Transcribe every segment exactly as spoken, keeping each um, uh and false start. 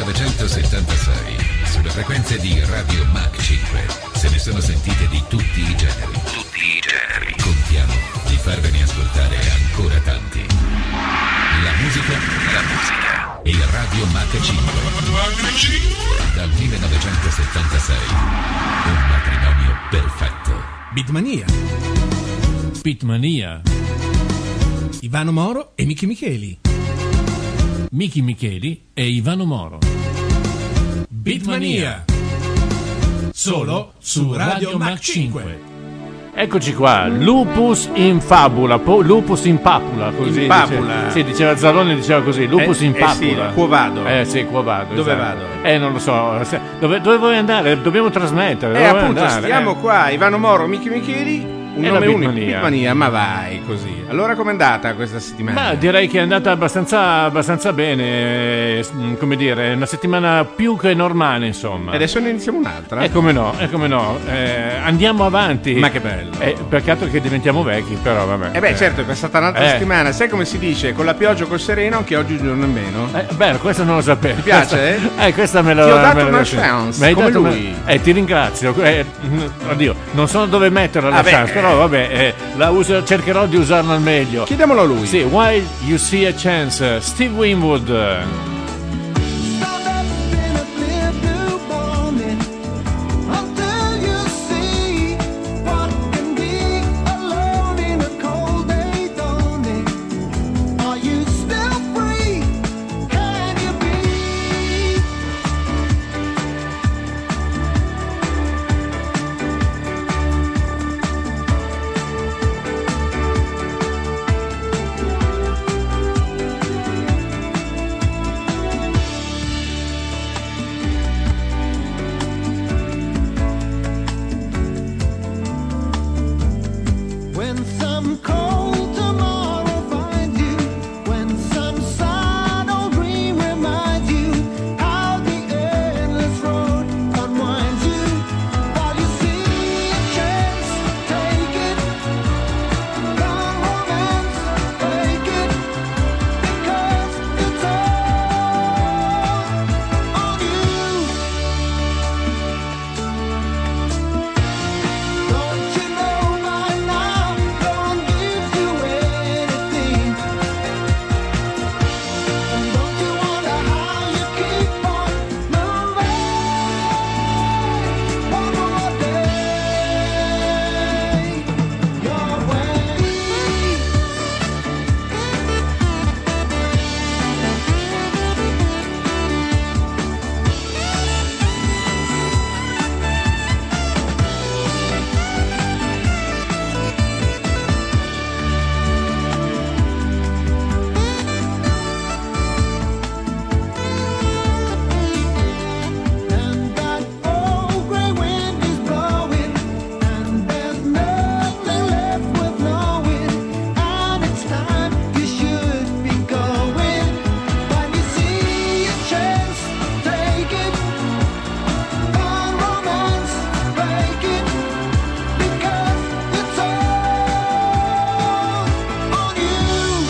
millenovecentosettantasei, sulle frequenze di Radio Mach cinque, se ne sono sentite di tutti i generi. Tutti i generi. Contiamo di farvene ascoltare ancora tanti. La musica, la musica e Radio Mach cinque. Dal millenovecentosettantasei, un matrimonio perfetto. Beatmania. Beatmania. Ivano Moro e Miki Micheli. Miki Micheli e Ivano Moro. Beatmania. Solo su Radio Mach cinque. Eccoci qua, lupus in fabula, po- lupus in papula, così in papula. Diceva, sì, diceva Zalone, diceva così, lupus eh, in papula. Eh sì, quo vado. Eh sì, quo vado. Dove esatto. vado? Eh non lo so, dove, dove vuoi andare? Dobbiamo trasmettere. Eh dove vuoi appunto, andare? stiamo eh. qua, Ivano Moro, Miki Micheli. Un È nome la unico, Beatmania. Beatmania, ma vai così. Allora com'è andata questa settimana? Ma direi che è andata abbastanza, abbastanza bene, eh, come dire, una settimana più che normale, insomma. E adesso ne iniziamo un'altra. E come no, e come no, eh, andiamo avanti. Ma che bello. Eh, peccato che diventiamo vecchi, però vabbè. Eh beh, certo, è passata un'altra Eh. settimana. Sai come si dice? Con la pioggia o col sereno, anche oggi un giorno in meno. Eh, beh, questo non lo sapevo. Ti piace? Questa, eh, questa me la Ti ho dato me la- una chance, Mi hai come dato una- lui. Eh, ti ringrazio. Eh, oddio, non so dove metterla la Ah, beh, chance, però vabbè, eh, la uso, cercherò di usarla al meglio. Chiediamolo a lui. Sì, While You See a Chance, Steve Winwood. When some cold tomorrow finds you, when some sad old dream reminds you how the endless road unwinds you, while you see a chance, take it. Come romance, break it, because it's all on you. Don't you know by now, no one gives you anything? And don't you wonder how you keep on moving? One more day your way. And that old gray wind is blowing, and there's nothing left worth knowing. And it's time you should be going. When you see a chance, take it. Find romance, break it, because it's all on you.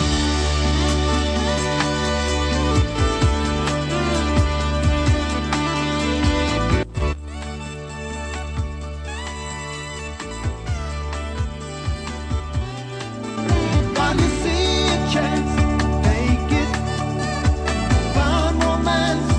While you see a chance, take it. Find romance.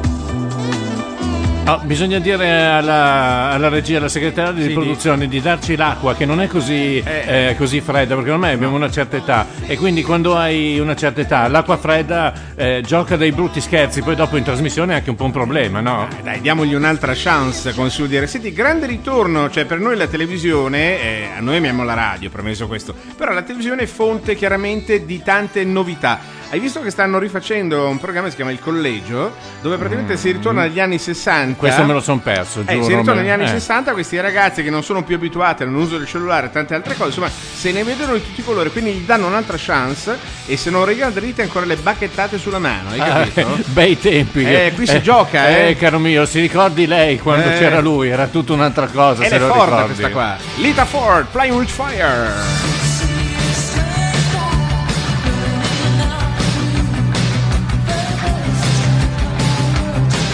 Ah, bisogna dire alla, alla regia, alla segretaria di Sì, produzione di darci l'acqua, che non è così, Eh. eh, così fredda, perché ormai abbiamo una certa età e quindi quando hai una certa età l'acqua fredda eh, gioca dei brutti scherzi, poi dopo in trasmissione è anche un po' un problema, no? Eh, Dai, diamogli un'altra chance, come si vuol dire. Senti, grande ritorno, cioè per noi la televisione, eh, a noi amiamo la radio, premesso questo, però la televisione è fonte chiaramente di tante novità. Hai visto che stanno rifacendo un programma che si chiama Il Collegio, dove praticamente si ritorna agli anni sessanta. Questo me lo son perso, Eh, giuro. si ritorna negli me- anni eh. sessanta, questi ragazzi che non sono più abituati all'uso del cellulare e tante altre cose, insomma, se ne vedono di tutti i colori, quindi gli danno un'altra chance e se non regala dritte ancora le bacchettate sulla mano, hai capito? Ah, bei tempi. Eh, qui si gioca, eh. Eh, caro mio, si ricordi lei quando Eh. c'era lui? Era tutta un'altra cosa, Ed se è lo forte ricordi. questa qua. Lita Ford, Flying with Fire. Thank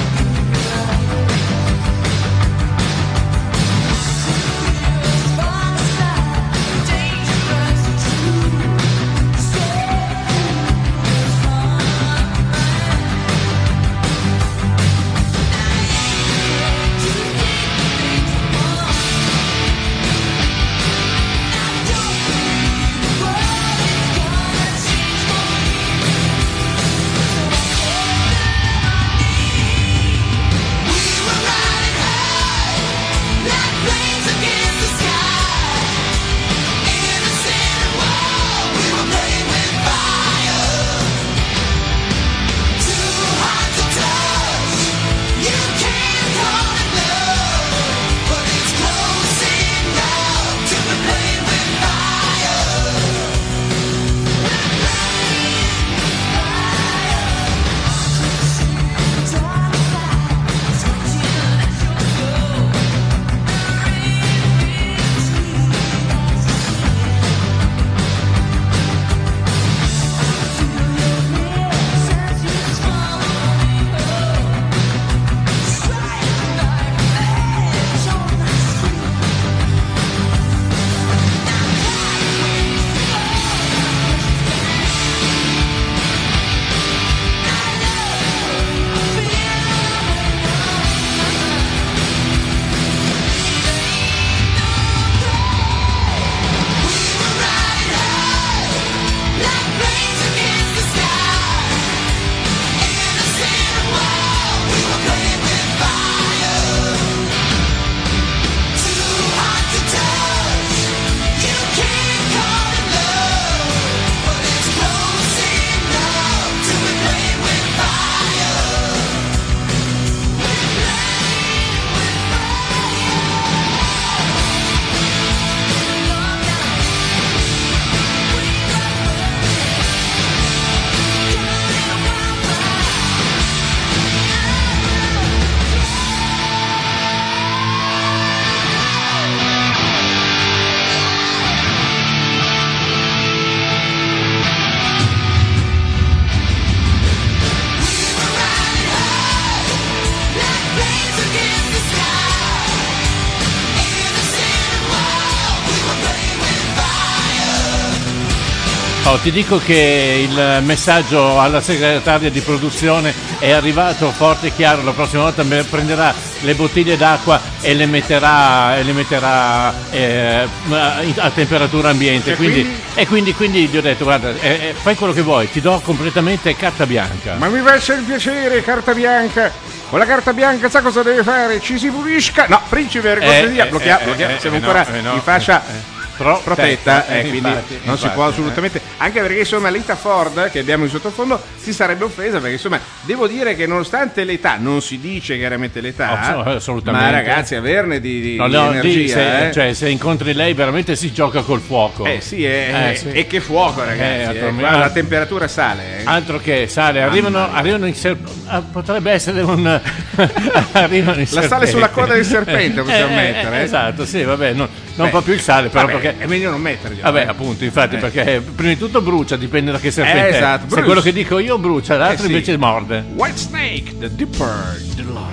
Oh, ti dico che il messaggio alla segretaria di produzione è arrivato forte e chiaro. La prossima volta me- prenderà le bottiglie d'acqua e le metterà, e le metterà eh, a temperatura ambiente. E Quindi, quindi? e quindi, quindi gli ho detto: guarda, eh, eh, fai quello che vuoi, ti do completamente carta bianca. Ma mi faccia il piacere, carta bianca. Con la carta bianca sa cosa deve fare? Ci si pulisca. No, principe, per cortesia, Eh, blocchia- eh, blocchia- eh, siamo eh, ancora no, eh, no, in fascia eh, eh. Pro- protetta, eh, eh, quindi infatti, non si infatti, può assolutamente, anche perché insomma Lita Ford che abbiamo in sottofondo si sarebbe offesa, perché insomma devo dire che nonostante l'età, non si dice chiaramente l'età, Oh, assolutamente. ma ragazzi averne di, di, No, di no, energia, lì se, eh. cioè, se incontri lei veramente si gioca col fuoco. Eh sì, eh, Eh, eh, sì. e che fuoco ragazzi, Eh, eh, naturalmente. qua la temperatura sale. eh. Altro che sale, arrivano, arrivano in ser- ah, potrebbe essere un arrivano in La sale serpente. sulla coda del serpente possiamo mettere, eh. Esatto, sì, vabbè, non, non Beh, un po' più il sale, però vabbè, perché è meglio non metterli. vabbè, eh. appunto, infatti, Eh. perché prima di tutto brucia, dipende da che serpente Eh, è. esatto, Se brucia. quello che dico io brucia, l'altro Eh, sì. invece morde. White Snake, the Dipper, the Lord.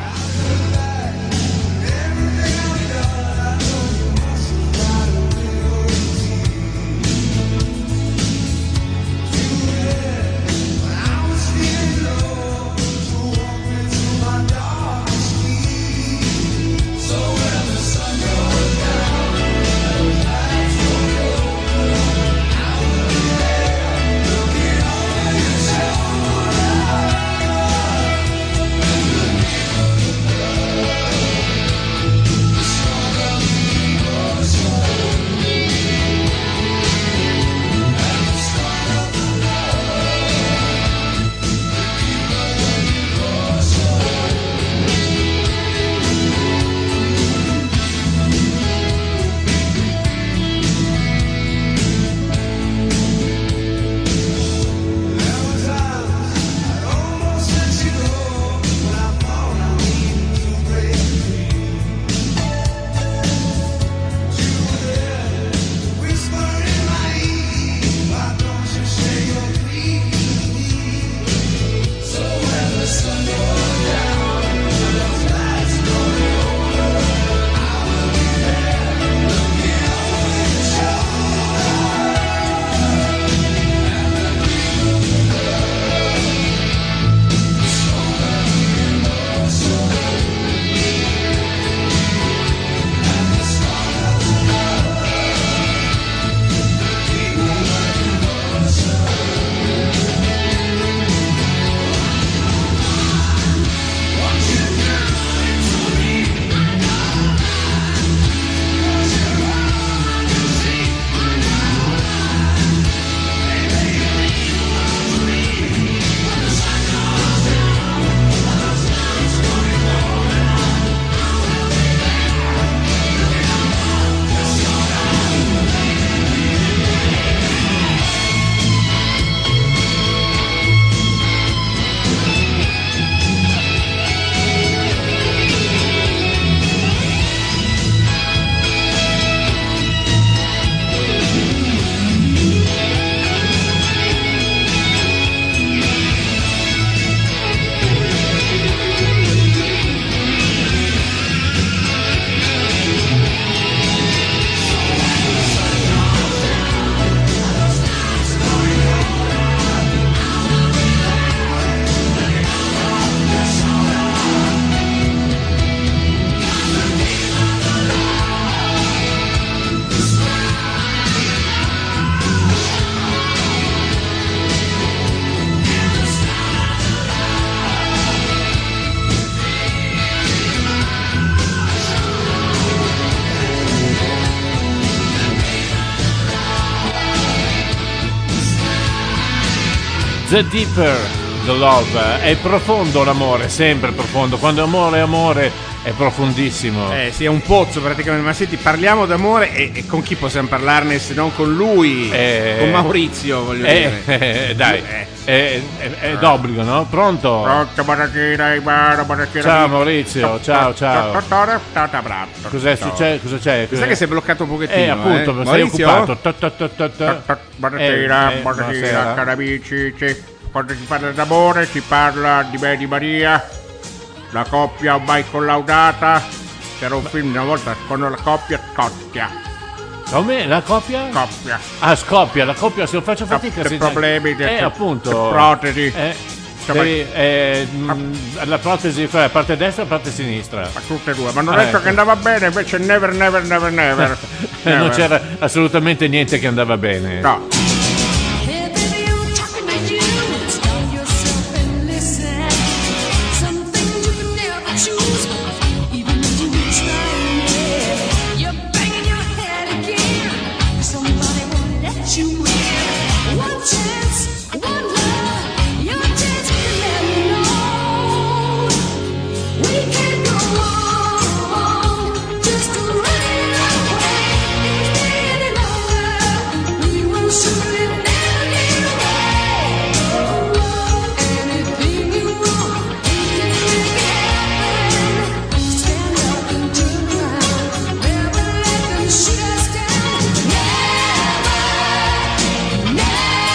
The Deeper, the Love. È profondo l'amore, sempre profondo. Quando amore è amore è profondissimo. Eh sì, è un pozzo praticamente. Ma senti, parliamo d'amore e, e con chi possiamo parlarne se non con lui? Eh, con Maurizio, voglio Eh, dire. eh, dai, Eh. è, è- è d'obbligo, no? Pronto? Pronto, buonasera, Ivano, buonasera. Ciao amici. Maurizio, ciao, ciao. Cos'è successo? Cosa c'è? Sai che si è bloccato un pochettino? Eh, appunto, eh? sei Maurizio? occupato. Ta, ta, ta, ta, ta. Buonasera, Eh, eh, buonasera, buonasera. cari amici. Sì, quando si parla d'amore si parla di me e di Maria, la coppia ormai collaudata. C'era un film una volta con la coppia Coppia. Come? La coppia? Coppia. Ah, scoppia, la coppia, se lo faccio fatica. Che se- problemi, che- Eh, che- appunto. che protesi. Eh, Insomma- devi- eh, mh, la protesi, quella, la parte destra o la parte sinistra? Ma tutte e due. Ma hanno Ah, detto ecco. che andava bene, invece never, never, never, never. Eh, non Never. c'era assolutamente niente che andava bene. No. Hey baby, I'm talking to you. Stop yourself and listen. Some things you can never choose, even if you try. You're banging your head again. Somebody won't let you in. One chance, one love, your chance to let me know. We can't go on just running away. If we stay any longer, we will surely never get away. Anything you want, we can make it happen. Stand up and turn around. Never let them shoot us down. Never, never, never,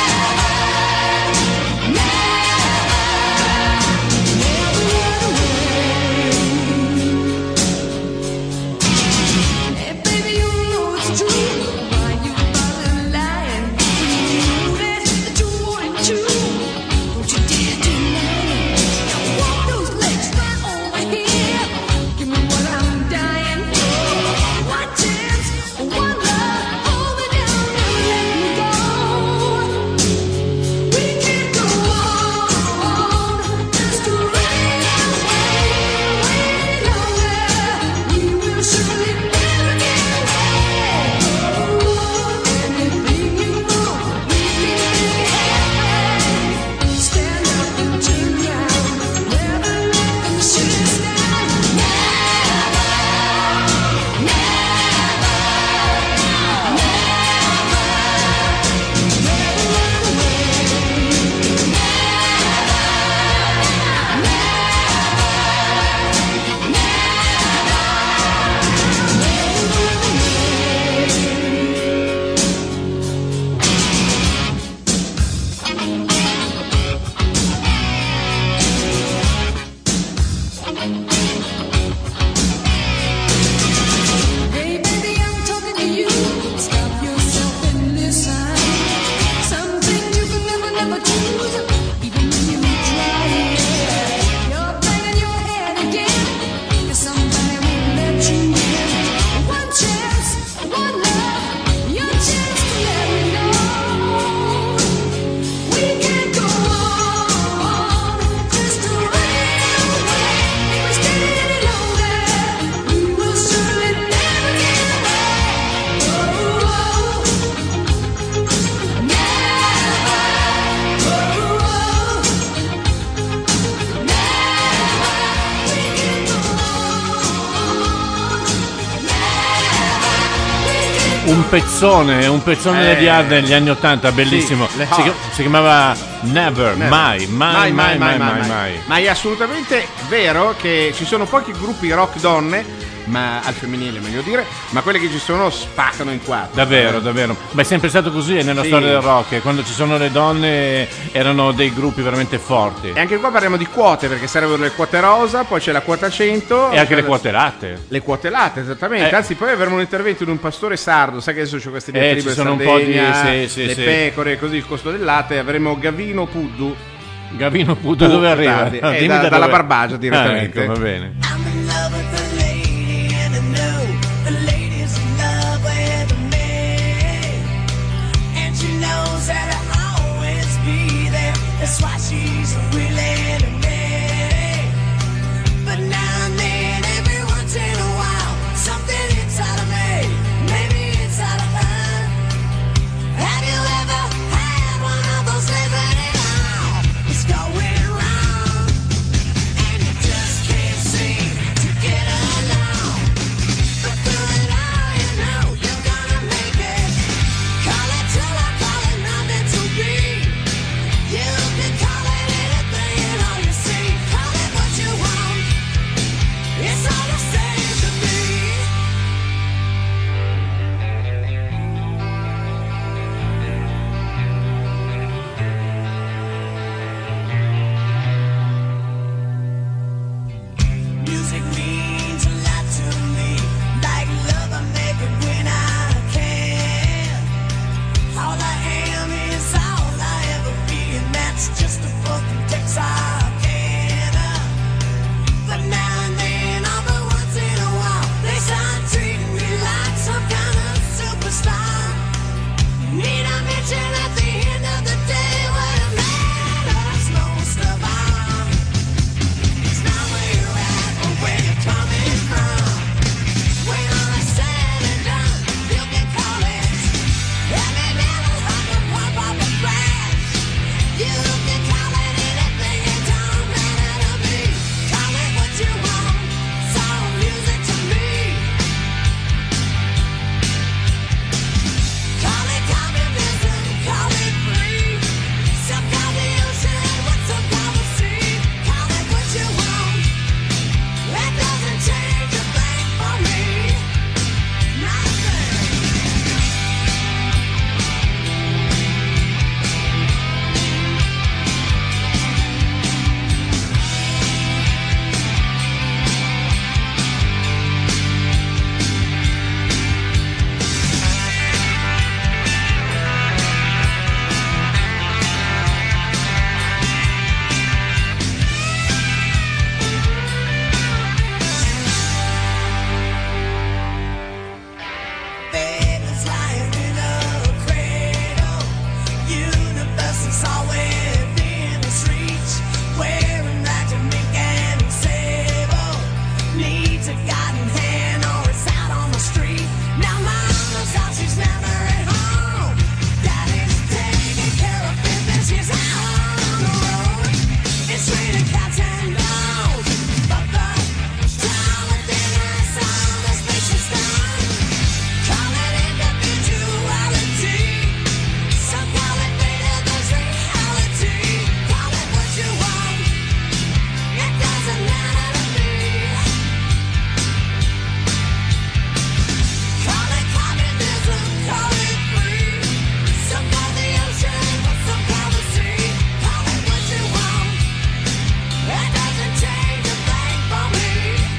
hey baby, you know it's true. Why you bother lying? You knew that you wanted to, but you did deny. Now walk those legs right over here. Give me what I'm dying for. One chance, one love, hold me down and let me go. We can't go on just running away. Any longer, we will surely never get away. Anything you want, we can make it happen. Stand up and turn around. Never let them shoot us down. Never, never, Hey baby, I'm talking to you. Stop yourself and listen. Some things you can never, never choose, even when you try it. You're banging your head again, 'cause somebody won't let you in. One chance, one love, your chance to let me know. We can't go on just running away. If we stay any longer, we will surely never get away. Oh, never. Oh, never. We can't go on. Un pezzone, un pezzone Eh. degli hard negli anni Ottanta, bellissimo. Sì, le si, Hard. si chiamava Never, Never. mai, mai, mai, mai, mai, mai. Ma è assolutamente vero che ci sono pochi gruppi rock donne, ma al femminile meglio dire, ma quelle che ci sono spaccano in quattro. Davvero, davvero. Ma è sempre stato così nella Sì. storia del rock. Quando ci sono le donne erano dei gruppi veramente forti. E anche qua parliamo di quote, perché servono le quote rosa, poi c'è la quota cento. E anche le quote latte. Le quote latte, esattamente. Eh. Anzi, poi avremo un intervento di un pastore sardo. Sai che adesso c'è queste Eh, diatribe ci sono un Sardegna, po' di- sì, sì, le sì. pecore, così il costo del latte. Avremo Gavino Puddu. Gavino Puddu dove arriva? tardi. Eh, Dimmi da- da dalla dove- Barbagia direttamente. Ah, ecco, va bene. I'm in love with the lady, and I know the lady's in love with me. And she knows that I'll always be there. That's why she's really to me. But now and then, every once in a while, something inside of me, maybe inside of her. Have you ever had one of those days when it all is going wrong? And you just can't seem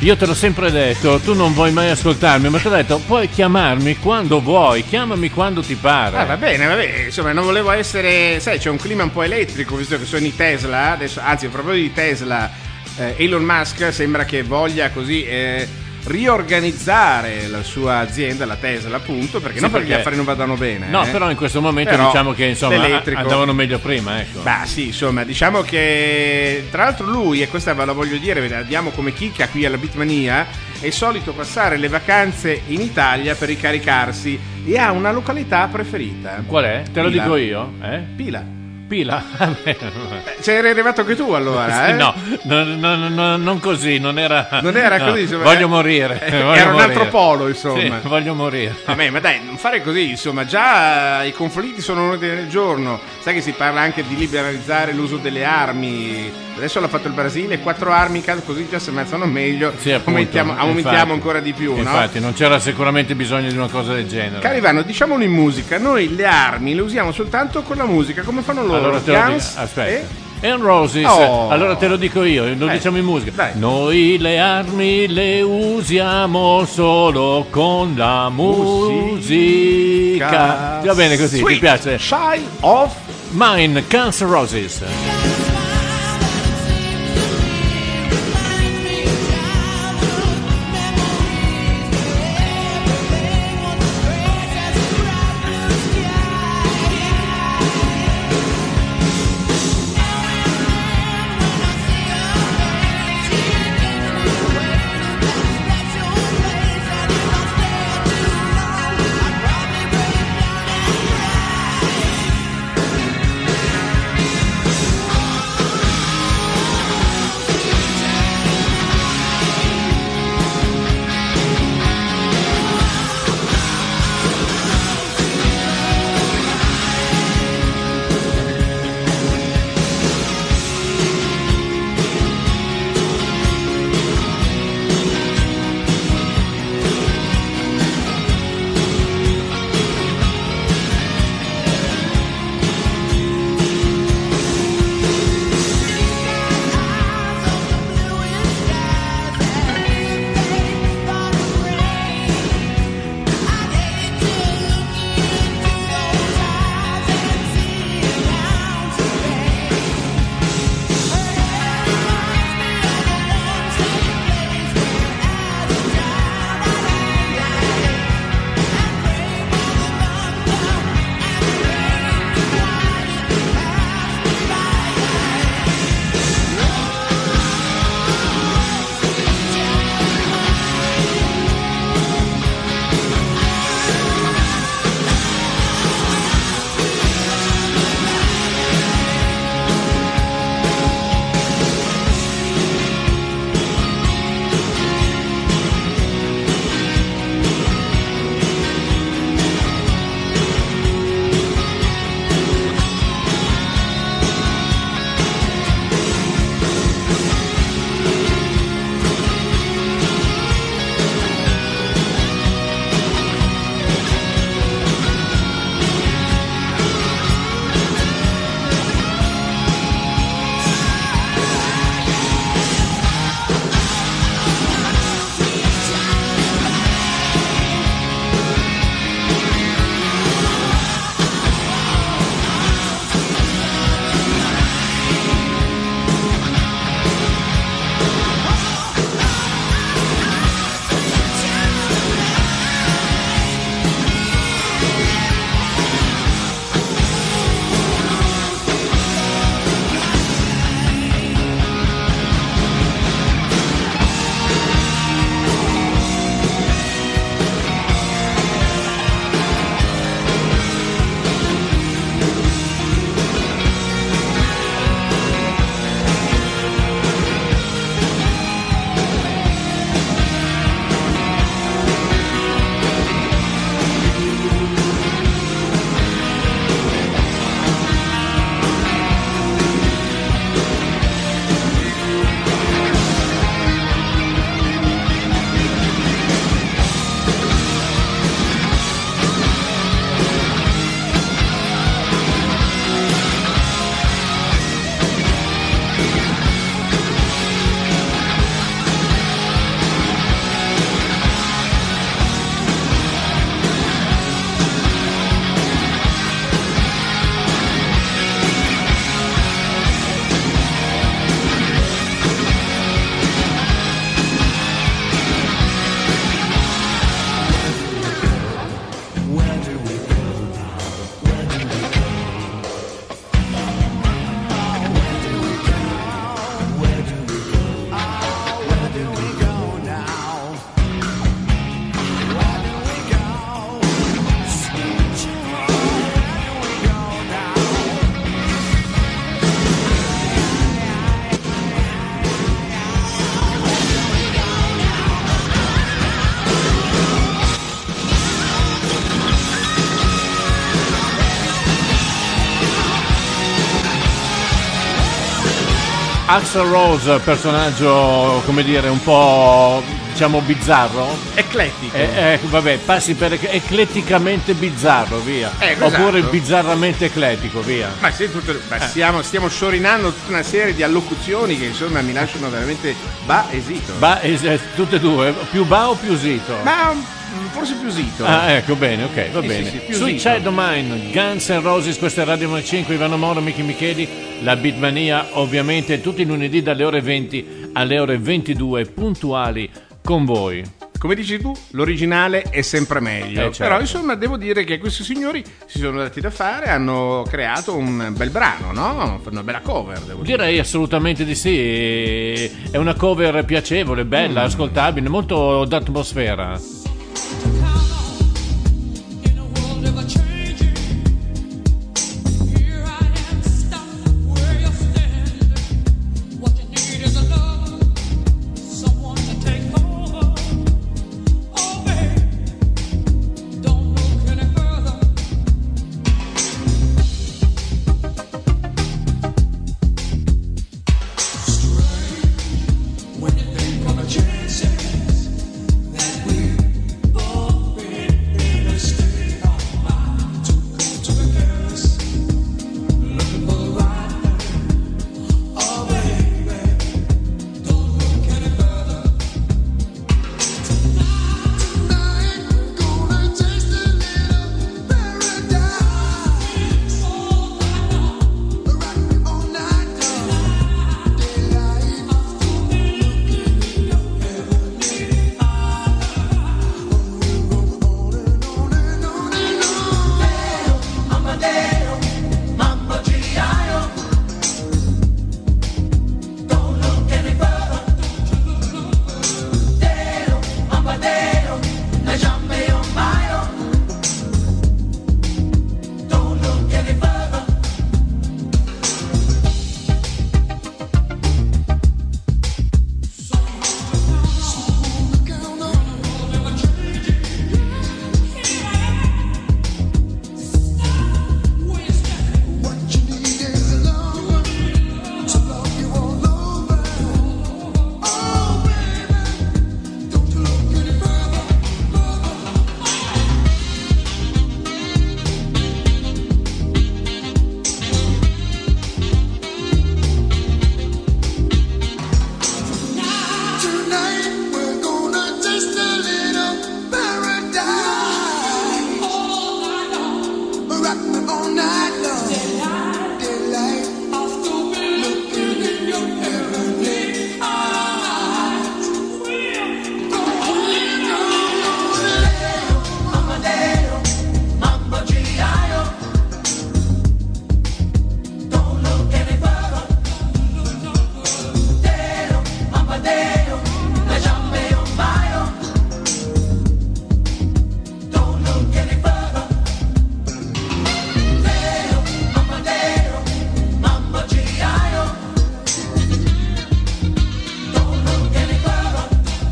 io te l'ho sempre detto, tu non vuoi mai ascoltarmi, ma ti ho detto puoi chiamarmi quando vuoi, chiamami quando ti pare. Ah, va bene, va bene, insomma, non volevo essere, sai, c'è un clima un po' elettrico, visto che sono i Tesla, adesso, anzi, proprio di Tesla, eh, Elon Musk sembra che voglia così eh, riorganizzare la sua azienda, la Tesla, appunto, perché Sì, non perché gli perché- affari non vadano bene. No, eh. però in questo momento Però diciamo che insomma l'elettrico- andavano meglio prima, ecco. Bah sì, insomma, diciamo che tra l'altro lui, e questa ve la voglio dire, ve la diamo come chicca qui alla Beatmania, è solito passare le vacanze in Italia per ricaricarsi e ha una località preferita. Qual è? Te lo Pila. dico io? Eh? Pila. Pila? C'eri arrivato anche tu allora, Sì, eh? no, no, no, no, no, non così, non era. Non era no, così, insomma, voglio eh, morire. eh, voglio era un morire. altro polo, insomma. Sì, voglio morire. Vabbè, ma dai, non fare così, insomma, già i conflitti sono ordine del giorno. Sai che si parla anche di liberalizzare l'uso delle armi. Adesso l'ha fatto il Brasile, quattro armi, così già si ammazzano meglio. Sì, appunto, aumentiamo, aumentiamo infatti. ancora di più, no? Infatti, non c'era sicuramente bisogno di una cosa del genere. Cari Ivano, diciamolo in musica, noi le armi le usiamo soltanto con la musica, come fanno loro? Allora te lo Guns dico, aspetta. e- And Roses, Oh. allora te lo dico io, lo Eh, diciamo in musica. dai. Noi le armi le usiamo solo con la musica. Va bene così, Sweet ti piace? Child of Mine, Guns N' Roses. Thank Axl Rose, personaggio, come dire, un po', diciamo, bizzarro. Eclettico. Eh, eh, vabbè, passi per ec- ecletticamente bizzarro, via. Eh, esatto. Oppure bizzarramente eclettico, via. Ma sì, tutto, ma stiamo, stiamo sciorinando tutta una serie di allocuzioni che insomma mi lasciano veramente ba esito. Ba, es- eh, tutte e due, più ba o più zito? Ma mm, forse più zito. Ah, ecco, bene, ok, va Sì, bene. sì, sì, più Sui zito. Child O' Mine, Guns N' Roses, questa è Radio cinque, Ivano Moro, Michi Micheli, la Beatmania, ovviamente tutti i lunedì dalle ore venti alle ore ventidue, puntuali con voi. Come dici tu, l'originale è sempre meglio. Eh, certo. Però insomma devo dire che questi signori si sono dati da fare, hanno creato un bel brano, no? Una bella cover, devo dire. Direi assolutamente di sì, è una cover piacevole, bella, Mm. ascoltabile, molto d'atmosfera. In a world ever changing, here I am stuck where you're standing. What you need is a love, someone to take over. Oh babe, don't look any further. Strange when you think of a chances that we both been in a state of mind too good to be careless, looking for the right thing. Oh baby, don't look any further. Tonight, tonight, gonna taste a little paradise. All night long, rock me all night long. Daylight, looking in your heavenly Amadeo, Mamma G.I.O. Don't look any further. Deo, Amadeo, lasciami un bacio. Don't look any further. What you need is a lover to love you all over. Oh baby, don't you look any further. Tonight we're gonna taste a little paradise. All night long, rock me all night long. Daylight, daylight, I'll still be looking in your heavenly eyes. We're going on. Amadeo, Mamma G.I.O. Don't look any further. Deo, Amadeo, lasciami un bacio. Don't look any further. Deo, Amadeo, Mamma G.I.O. Don't look any further.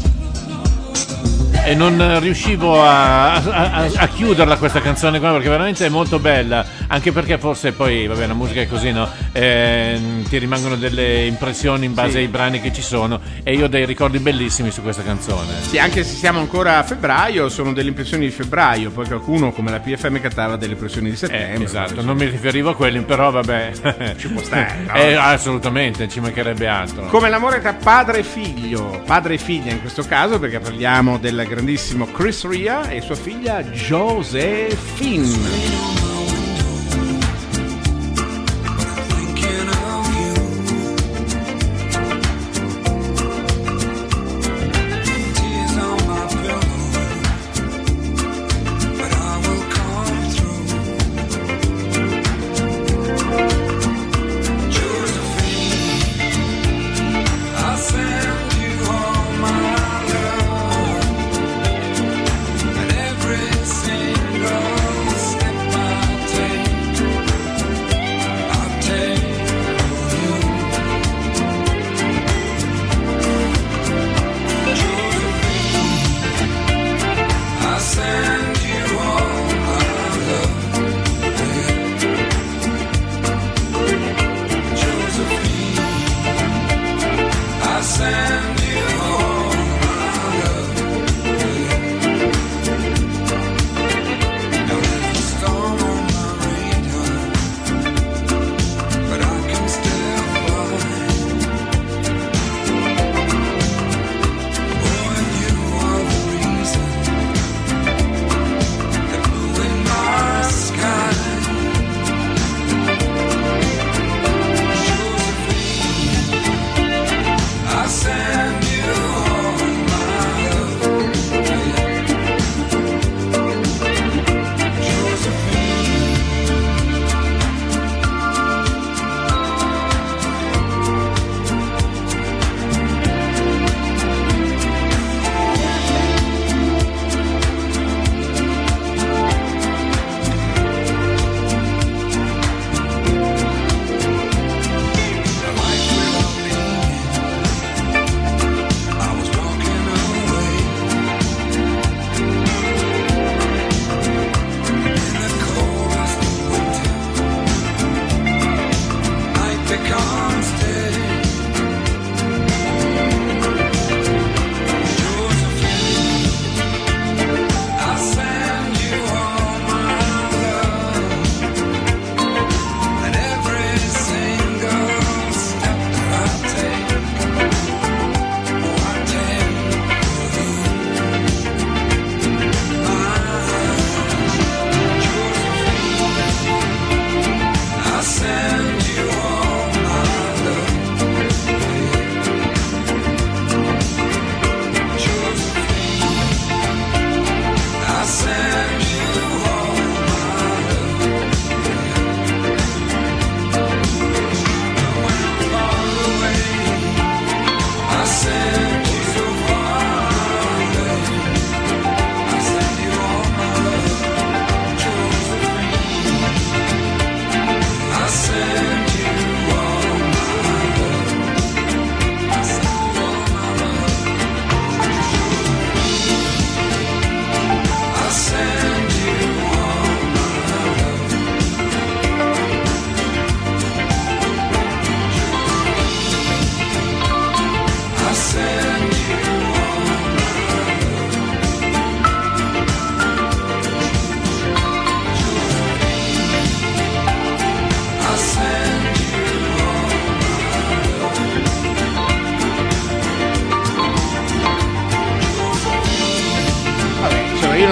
E non riuscivo a, a- a- a chiuderla questa canzone qua perché veramente è molto bella, anche perché forse poi, vabbè, la musica è così, no? Ehm, ti rimangono delle impressioni in base Sì. ai brani che ci sono e io ho dei ricordi bellissimi su questa canzone. Sì, anche se siamo ancora a febbraio, sono delle impressioni di febbraio, poi qualcuno come la P F M cantava delle impressioni di Eh, settembre. esatto, non mi riferivo a quelli, però vabbè. Ci può stare, no? Eh, assolutamente, ci mancherebbe altro. Come l'amore tra padre e figlio, padre e figlia in questo caso, perché parliamo del grandissimo Chris Rea e sua figlia Josephine. Thinking of you. Tears on my pillow, but I will come through. Josephine, I send you all my love, and every single step I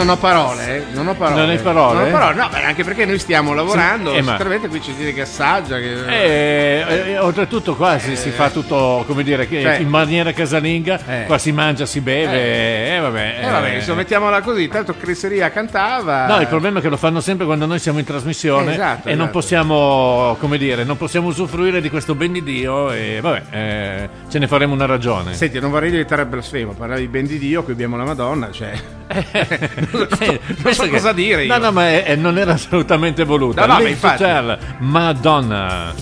non ho parole, eh. non ho parole. Non hai parole? Non ho parole, no, beh, anche perché noi stiamo lavorando, Sì, eh, ma- sicuramente qui c'è gente che assaggia. Che... E, e, oltretutto qua si, si fa tutto, come dire, che Cioè- in maniera casalinga, Eh. qua si mangia, si beve, e vabbè. Eh, vabbè, eh. insomma, mettiamola così, tanto Cresseria cantava. No, il problema è che lo fanno sempre quando noi siamo in trasmissione Eh, esatto, e non esatto. possiamo, come dire, non possiamo usufruire di questo ben di Dio e vabbè, eh, ce ne faremo una ragione. Senti, non vorrei diventare blasfemo, parlavi ben di Dio, qui abbiamo la Madonna, cioè... non so, Eh, non so che- cosa dire io. No, no, ma è- è- non era assolutamente voluta. No, no, ma Live to infatti. Tell, Madonna.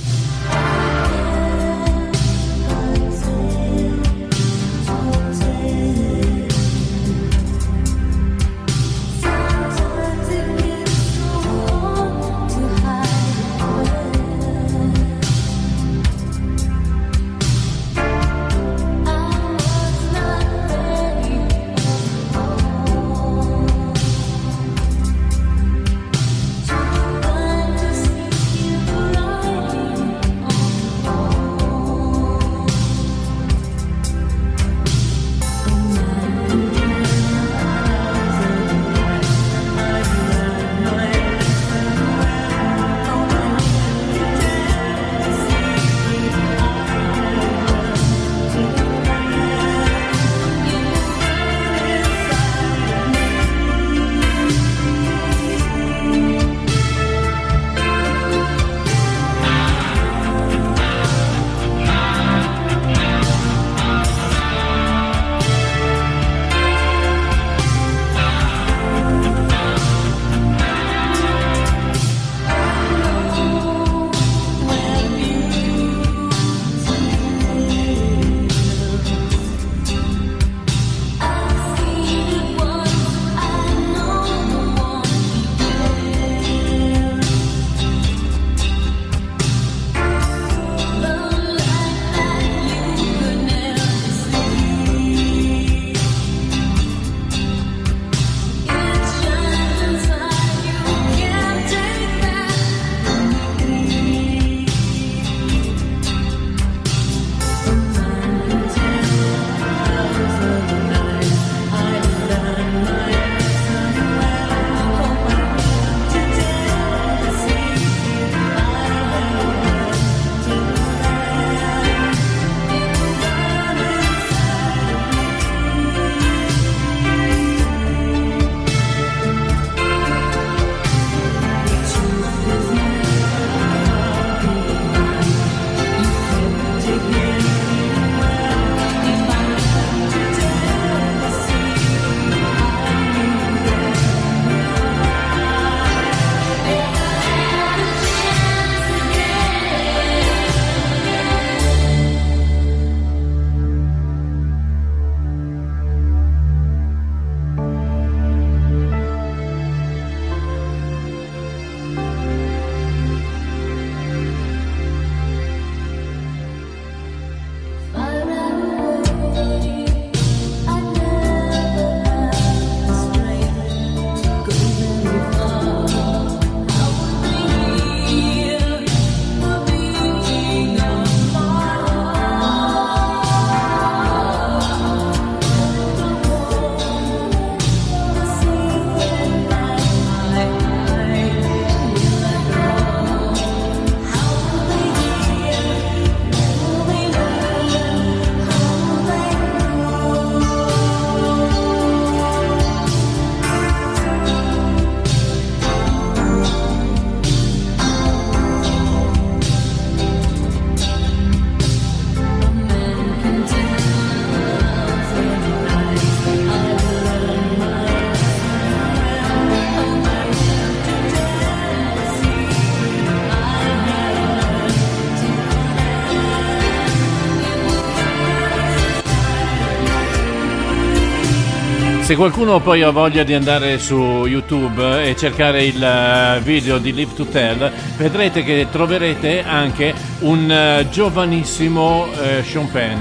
Se qualcuno poi ha voglia di andare su YouTube e cercare il eh, video di Live to Tell, vedrete che troverete anche un eh, giovanissimo eh, Sean Penn.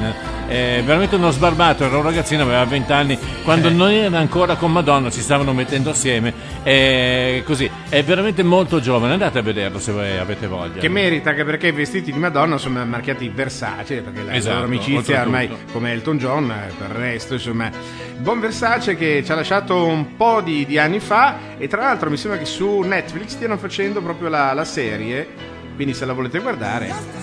è veramente uno sbarbato, era un ragazzino, aveva venti anni, quando Eh. non era ancora con Madonna, ci stavano mettendo assieme, e così, è veramente molto giovane, andate a vederlo se voi avete voglia. Che merita, anche perché i vestiti di Madonna sono marchiati Versace, perché la Esatto, loro amicizia ormai oltretutto. come Elton John, eh, per il resto, insomma, buon Versace che ci ha lasciato un po' di, di anni fa, e tra l'altro mi sembra che su Netflix stiano facendo proprio la, la serie, quindi se la volete guardare.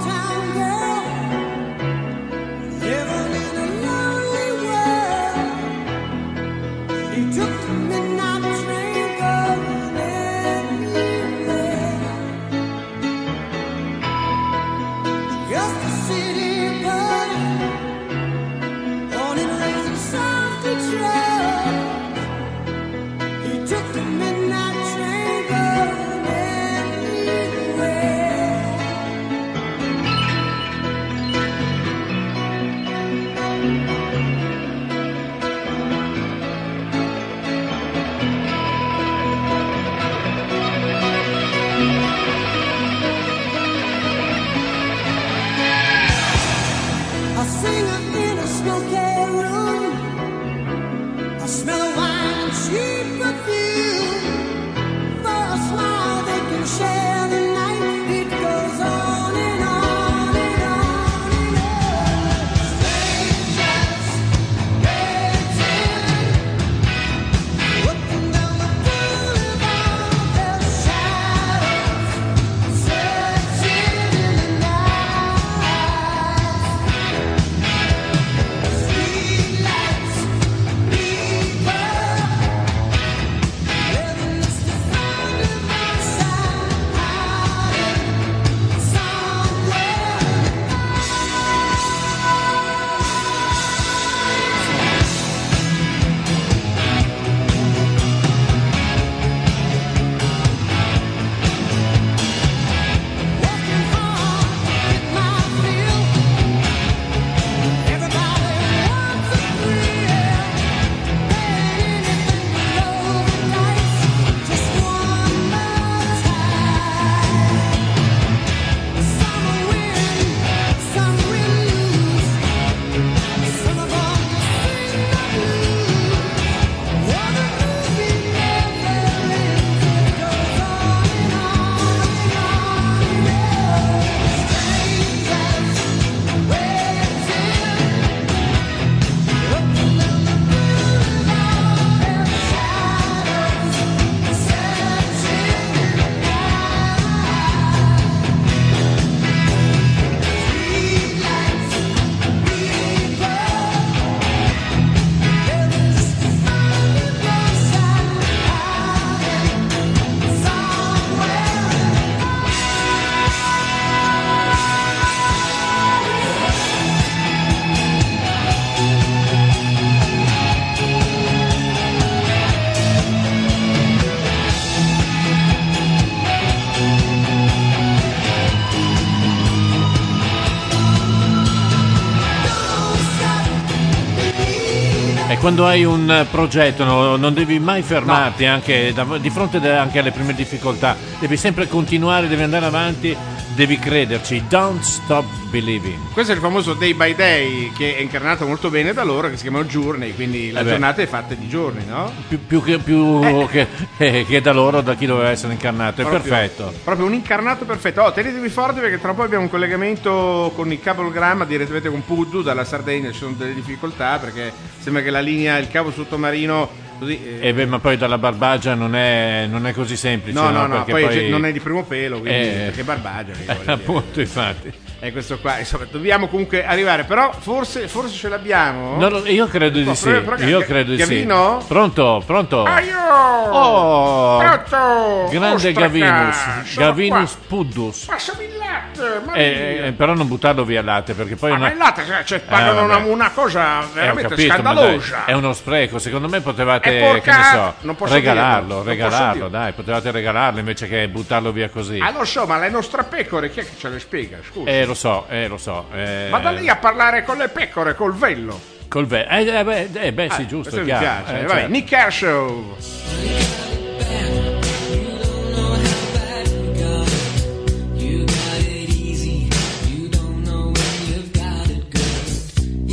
E quando hai un progetto no, non devi mai fermarti, anche da- di fronte de- anche alle prime difficoltà, devi sempre continuare, devi andare avanti, devi crederci. Don't stop believing. Questo è il famoso Day by Day, che è incarnato molto bene da loro, che si chiamano Journey, quindi la Eh beh. giornata è fatta di giorni, no? Più, più che, più Eh. che, eh, che da loro, da chi doveva essere incarnato. È Proprio- perfetto. Proprio un incarnato perfetto. Oh, tenetevi forti perché tra poco abbiamo un collegamento con il cablegramma direttamente con Puddu dalla Sardegna. Ci sono delle difficoltà perché sembra che la linea, il cavo sottomarino così eh, E beh, ma poi dalla Barbagia non è, non è così semplice. no, no, no, Perché poi, poi non è di primo pelo, quindi Eh. perché Barbagia, che voglio dire. appunto, infatti. È questo qua, insomma, dobbiamo comunque arrivare, però forse, forse ce l'abbiamo. No, no, io credo di Oh, sì. però- però- Io credo di sì. Gavino? Pronto, pronto. Aio! Oh, Pronto! grande Ostraca, Gavinus, sono Gavinus qua. Puddus. Passami il latte, ma Eh, eh, però non buttarlo via il latte, perché poi Ma una... il latte, cioè, cioè, pagano Eh, una, vabbè. una cosa Eh, ho veramente capito, ma scandalosa. dai, è uno spreco. Secondo me potevate, È porca- che ne so, non posso regalarlo, dirlo, non regalarlo, posso dai, potevate regalarlo invece che buttarlo via così. Ah, lo so, ma le nostre pecore, chi è che ce le spiega? Scusa. Eh, lo so, eh, lo so. Eh, Vada lì a parlare con le pecore, col vello. Col ve- eh, eh, beh, eh, beh, sì, Ah, giusto, questo è mi chiaro. piace. Eh, Vabbè, certo. Nick Kershaw. You got it easy, you don't know when you've got it good.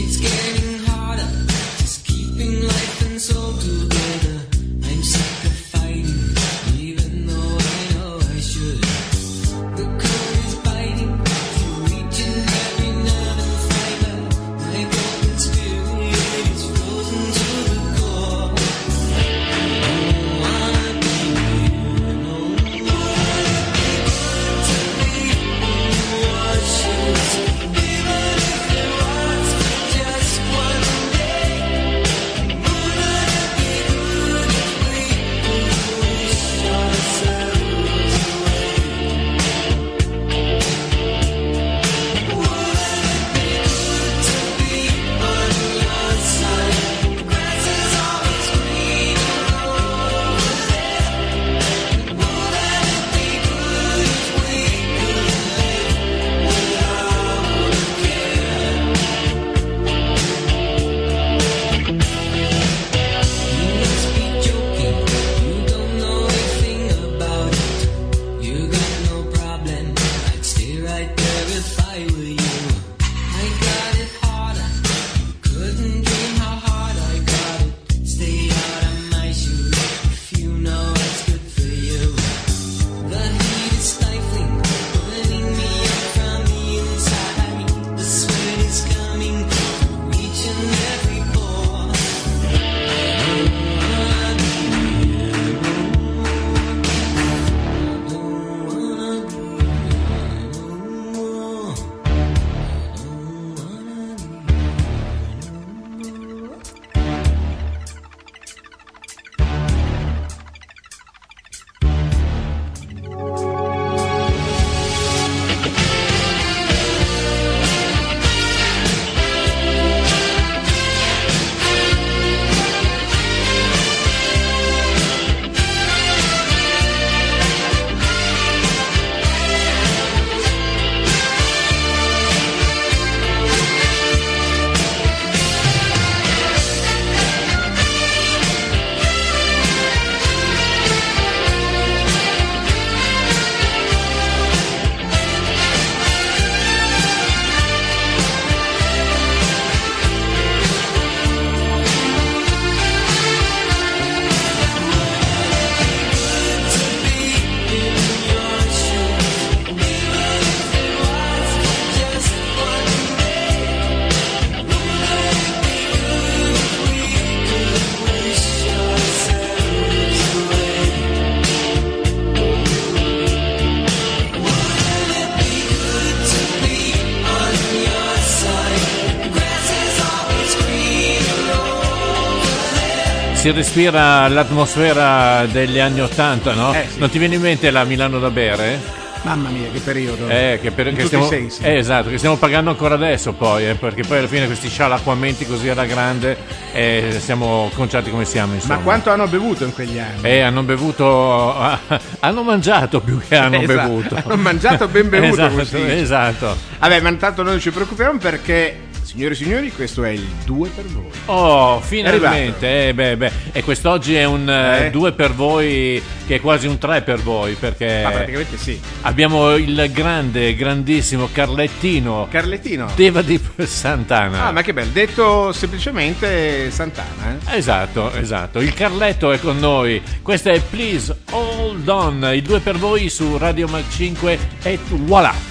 si respira l'atmosfera degli anni Ottanta, no? Eh, sì. Non ti viene in mente la Milano da bere? Mamma mia, che periodo. Eh, che, per, In che tutti stiamo, i sensi. eh, esatto, che stiamo pagando ancora adesso poi, eh, perché poi alla fine questi scialacquamenti così alla grande eh, siamo conciati come siamo, insomma. Ma quanto hanno bevuto in quegli anni? Eh, hanno bevuto, ah, hanno mangiato più che hanno Esatto, bevuto. hanno mangiato ben bevuto, esatto, come si dice. esatto. Vabbè, ma intanto noi non ci preoccupiamo perché, signore e signori, questo è il due per voi. Oh, È finalmente, eh, beh, beh. E quest'oggi è un Eh? due per voi che è quasi un tre per voi, perché Ma praticamente sì. abbiamo il grande, grandissimo Carlettino Carlettino. Devadip Santana. Ah, ma che bello, detto semplicemente Santana, eh? Esatto, esatto. Il Carletto è con noi. Questa è Please Hold On, il due per voi su Radio Mac cinque e voilà.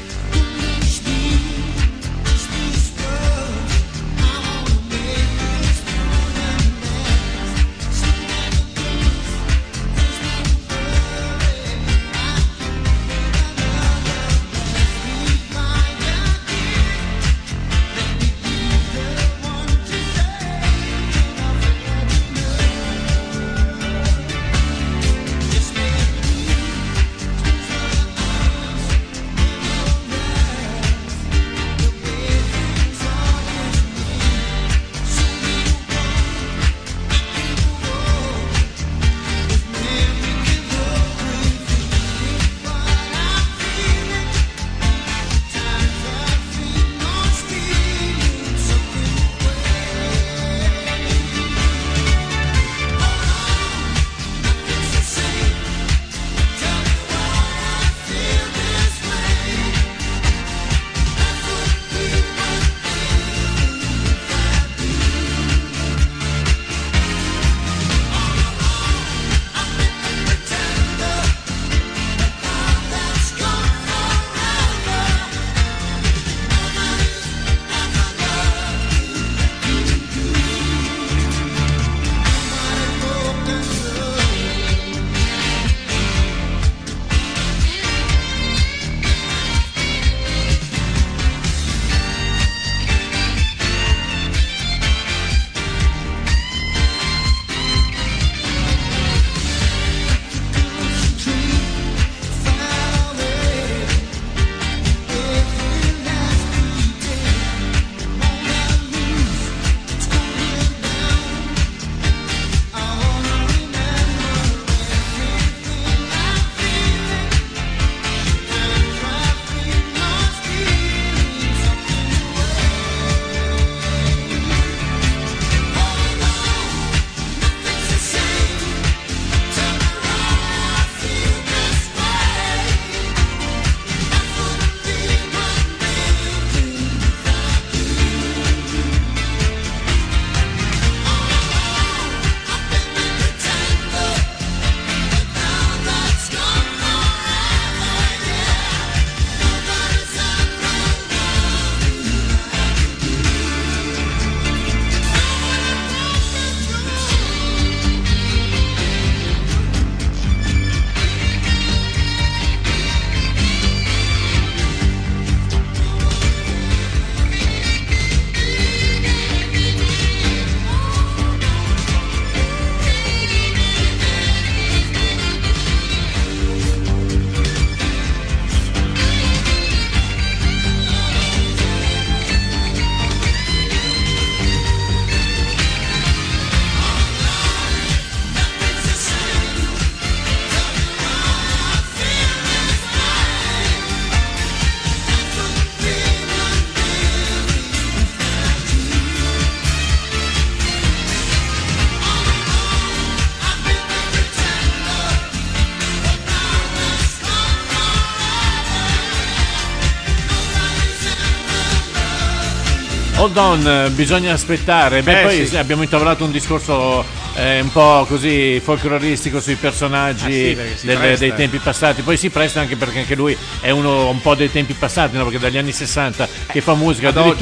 Hold on, bisogna aspettare. Beh, Eh, poi sì. abbiamo intavolato un discorso eh, un po' così folcloristico sui personaggi Ah, sì, perché si delle- presta. dei tempi passati. Poi si presta anche perché anche lui è uno un po' dei tempi passati, no? Perché dagli anni sessanta che fa musica, ad addirittura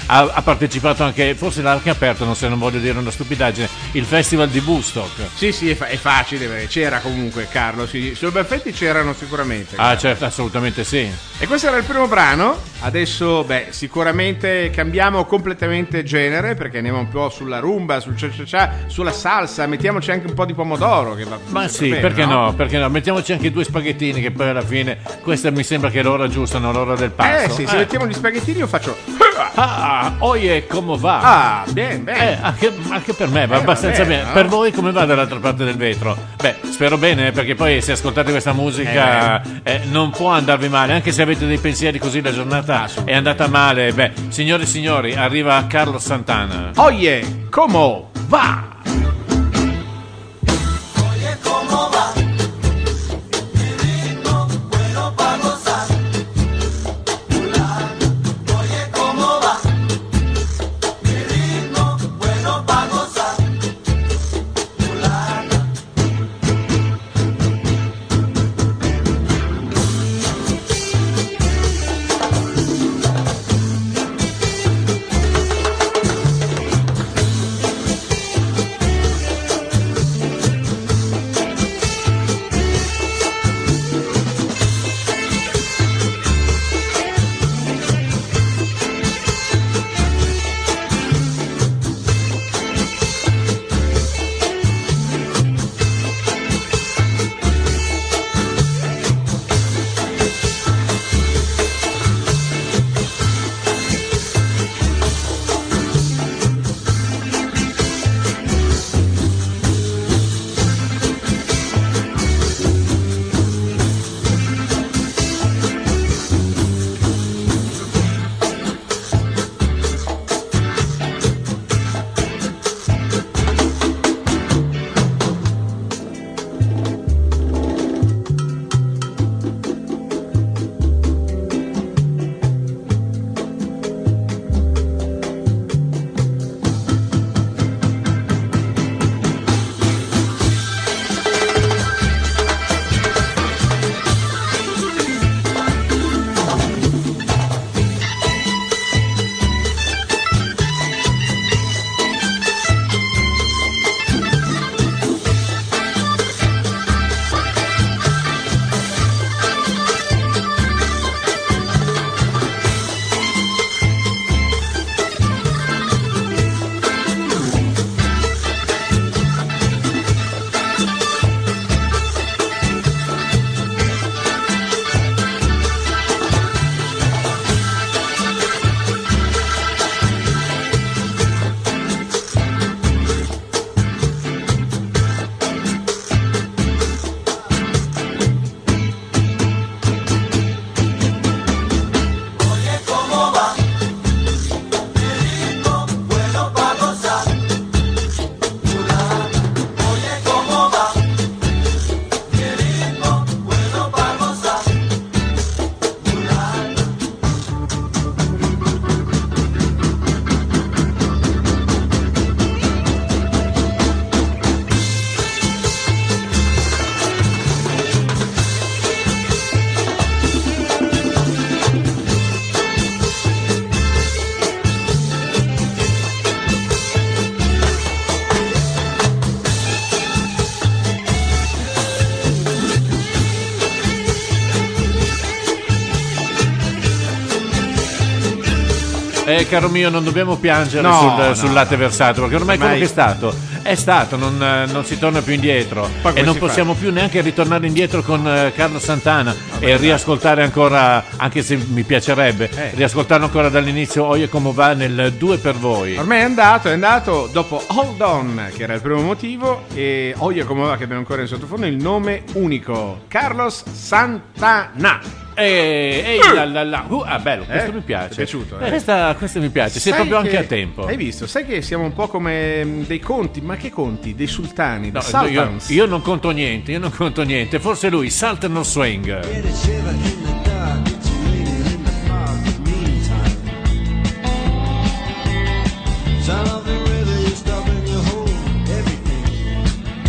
ha, ha partecipato anche, forse l'ha anche aperto, non se non voglio dire una stupidaggine, il festival di Woodstock. Sì, sì, è, fa- è facile, perché c'era comunque Carlo, sì, sui Baffetti c'erano sicuramente. Ah, certo, assolutamente sì. E questo era il primo brano. Adesso, beh, sicuramente cambiamo completamente genere, perché andiamo un po' sulla rumba, sul cia cia cia, sulla salsa, mettiamoci anche un po' di pomodoro che va Ma sempre sì, bene, perché no? no? Perché no? Mettiamoci anche due spaghettini, che poi alla fine questa mi sembra che è l'ora giusta, non l'ora del passo. Eh sì, se mettiamo gli spaghettini io faccio... Ah, oie, come va? Ah, bene, bene. Eh, anche, anche per me va Eh, abbastanza va bene, bene. no? Per voi come va dall'altra parte del vetro? Beh, spero bene, perché poi se ascoltate questa musica eh, non può andarvi male, anche se avete dei pensieri così la giornata è andata male. Beh, signore e signori, arriva Carlos Santana. Oye, come va? Eh, caro mio, non dobbiamo piangere No, sul, no, sul latte no. versato, perché ormai quello Ormai- che è stato è stato, non, eh, non si torna più indietro. Poi E come non si possiamo più neanche ritornare indietro con eh, Carlo Santana e riascoltare ancora, anche se mi piacerebbe, Eh. riascoltarlo ancora dall'inizio Oye come va nel due per voi. Ormai è andato, è andato dopo Hold On, che era il primo motivo, e Oye come va, che abbiamo ancora in sottofondo, il nome unico, Carlos Santana. E, e la, la, la. Uh, ah, bello, questo Eh? mi piace. Ti è piaciuto, eh? Eh, Questa, questo mi piace, sei Sai proprio che- anche a tempo. Hai visto? Sai che siamo un po' come mm, dei conti, ma che conti? Dei sultani, No, dei io, sultans. io non conto niente, io non conto niente. Forse lui, Sultan of Swing. Get a shiver in the dark, it's raining in the fog. Meantime, sound of the river, you stop and you hold everything.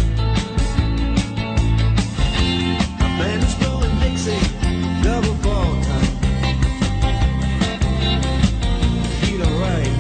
A band is blowing Dixie, double fall time. Heat alright.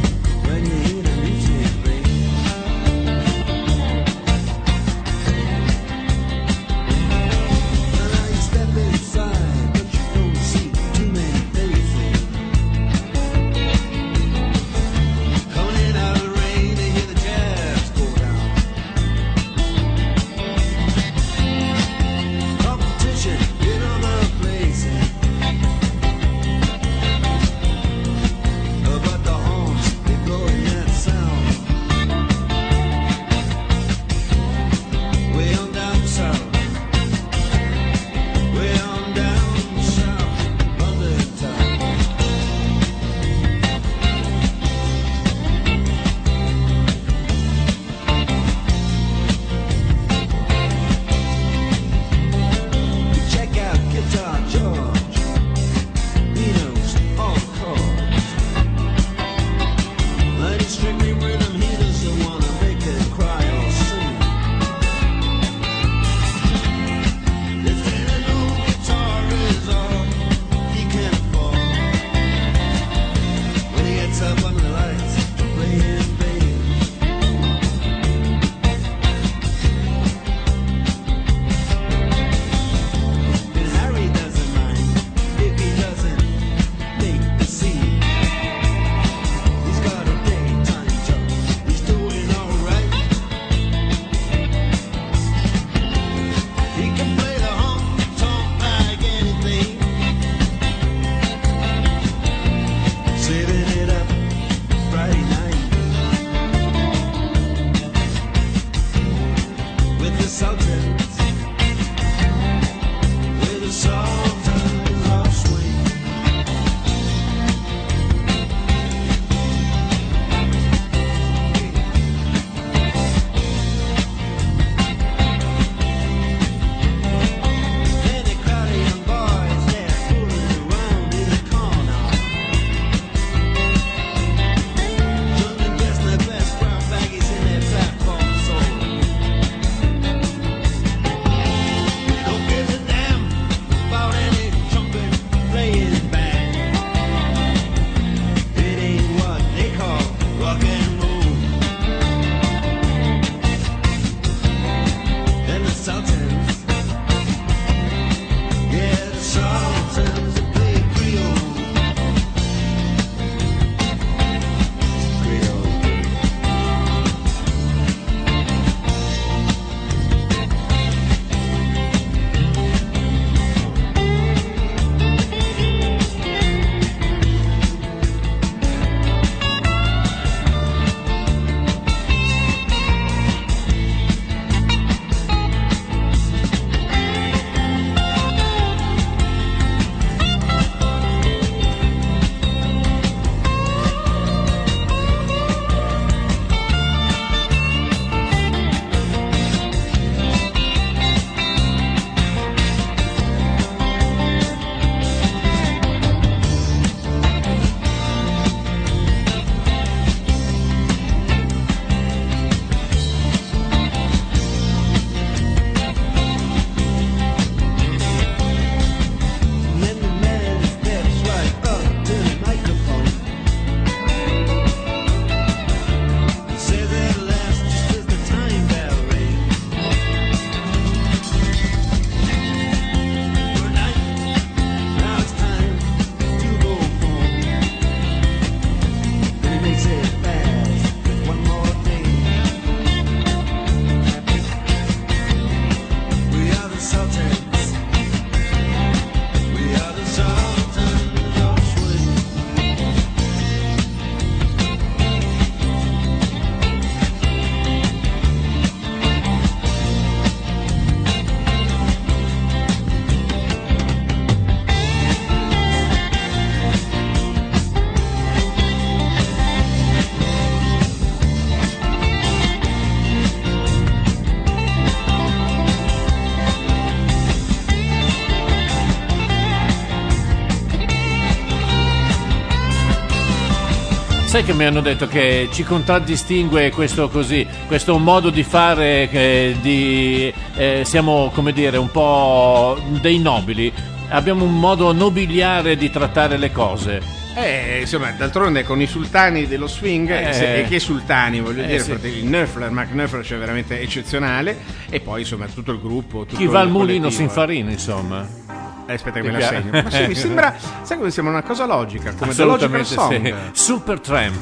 sai che mi hanno detto che ci contraddistingue questo così, questo modo di fare che di eh, siamo, come dire, un po' dei nobili, abbiamo un modo nobiliare di trattare le cose. Eh, insomma, d'altronde con i sultani dello swing, Eh. se- e che sultani, voglio Eh, dire, sì. fratelli Knöffler, Mark Knöffler, cioè veramente eccezionale, e poi insomma tutto il gruppo, tutto Chi va il al mulino collettivo. si infarina, insomma. Eh, aspetta che Ti me la piace? segno. Ma sì, mi sembra, sai come sembra una cosa logica, come The Logical Assolutamente Song. sì. Super Tramp.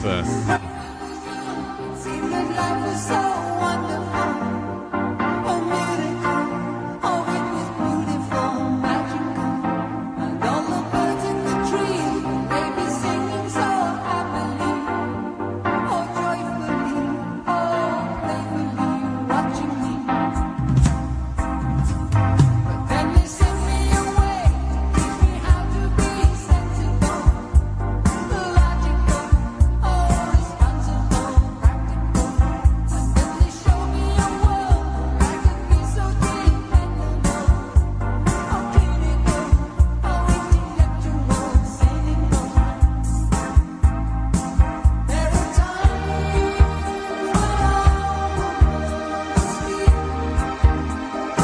Seemed that life was so wonderful, a miracle. Oh, it was beautiful, magical. And all the birds in the trees, they be singing so happily, oh joyfully, oh playfully, watching me. But then they sent me away, teach me how to be sensible, logical, oh responsible, practical. And then they showed me a world I could be so dependable, oh clinical, oh intellectual, cynical. There are times when all the speak, the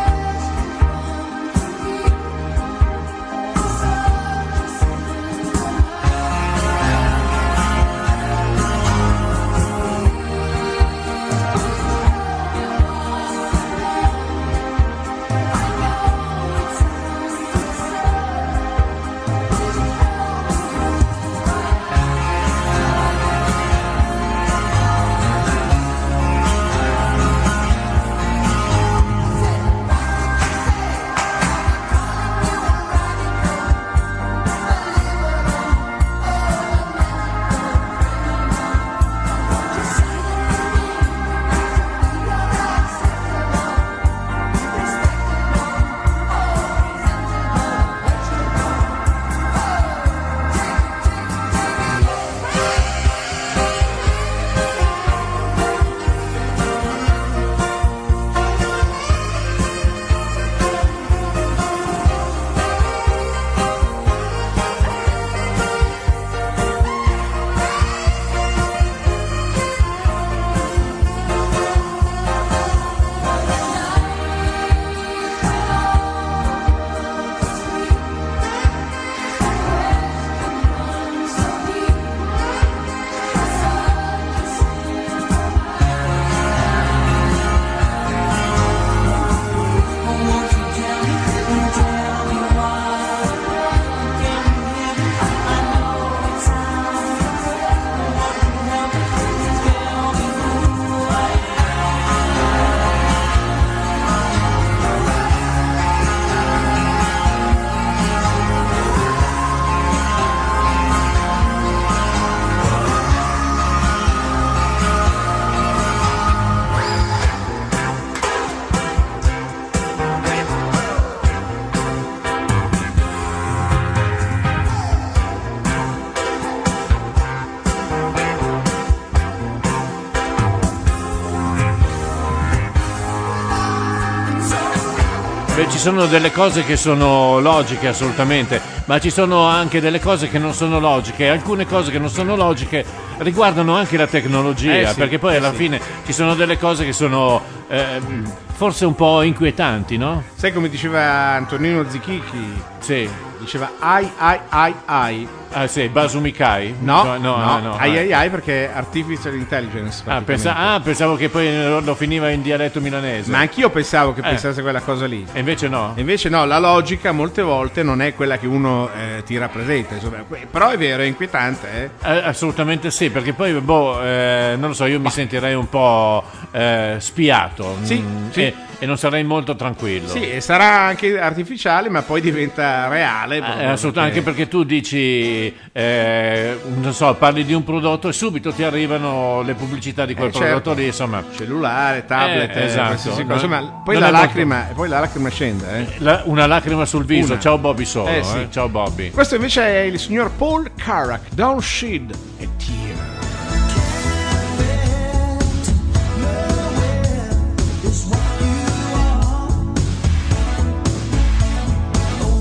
Beh, ci sono delle cose che sono logiche assolutamente, ma ci sono anche delle cose che non sono logiche. Alcune cose che non sono logiche riguardano anche la tecnologia, Eh sì, perché poi eh alla sì. fine ci sono delle cose che sono eh, forse un po' inquietanti, no? Sai come diceva Antonino Zichichi? Sì. Diceva ai ai ai ai. Ah sì, Basumikai? No, no, no, no, no. ai ai ai perché artificial intelligence. Ah, praticamente. pensa- ah, pensavo che poi lo, lo finiva in dialetto milanese. Ma anch'io pensavo che Eh. pensasse quella cosa lì. E invece no. E invece no, la logica molte volte non è quella che uno eh, ti rappresenta, insomma. Però è vero, è inquietante, eh. Eh, assolutamente sì, perché poi, boh, eh, non lo so, io mi sentirei un po' eh, spiato. Sì, mm, sì. E, e non sarei molto tranquillo. Sì, e sarà anche artificiale, ma poi diventa reale. Eh, proprio assolutamente, anche perché tu dici, eh, non so, parli di un prodotto e subito ti arrivano le pubblicità di quel Eh, certo. prodotto lì, insomma. Cellulare, tablet, Eh, eh, esatto. qualsiasi Non- cosa. Ma poi non la, è molto- lacrima, poi la lacrima scende, eh. La- una lacrima sul viso, Una. ciao Bobby solo, Eh, eh, sì. ciao Bobby. Questo invece è il signor Paul Carrack, Don't Shed a Tear.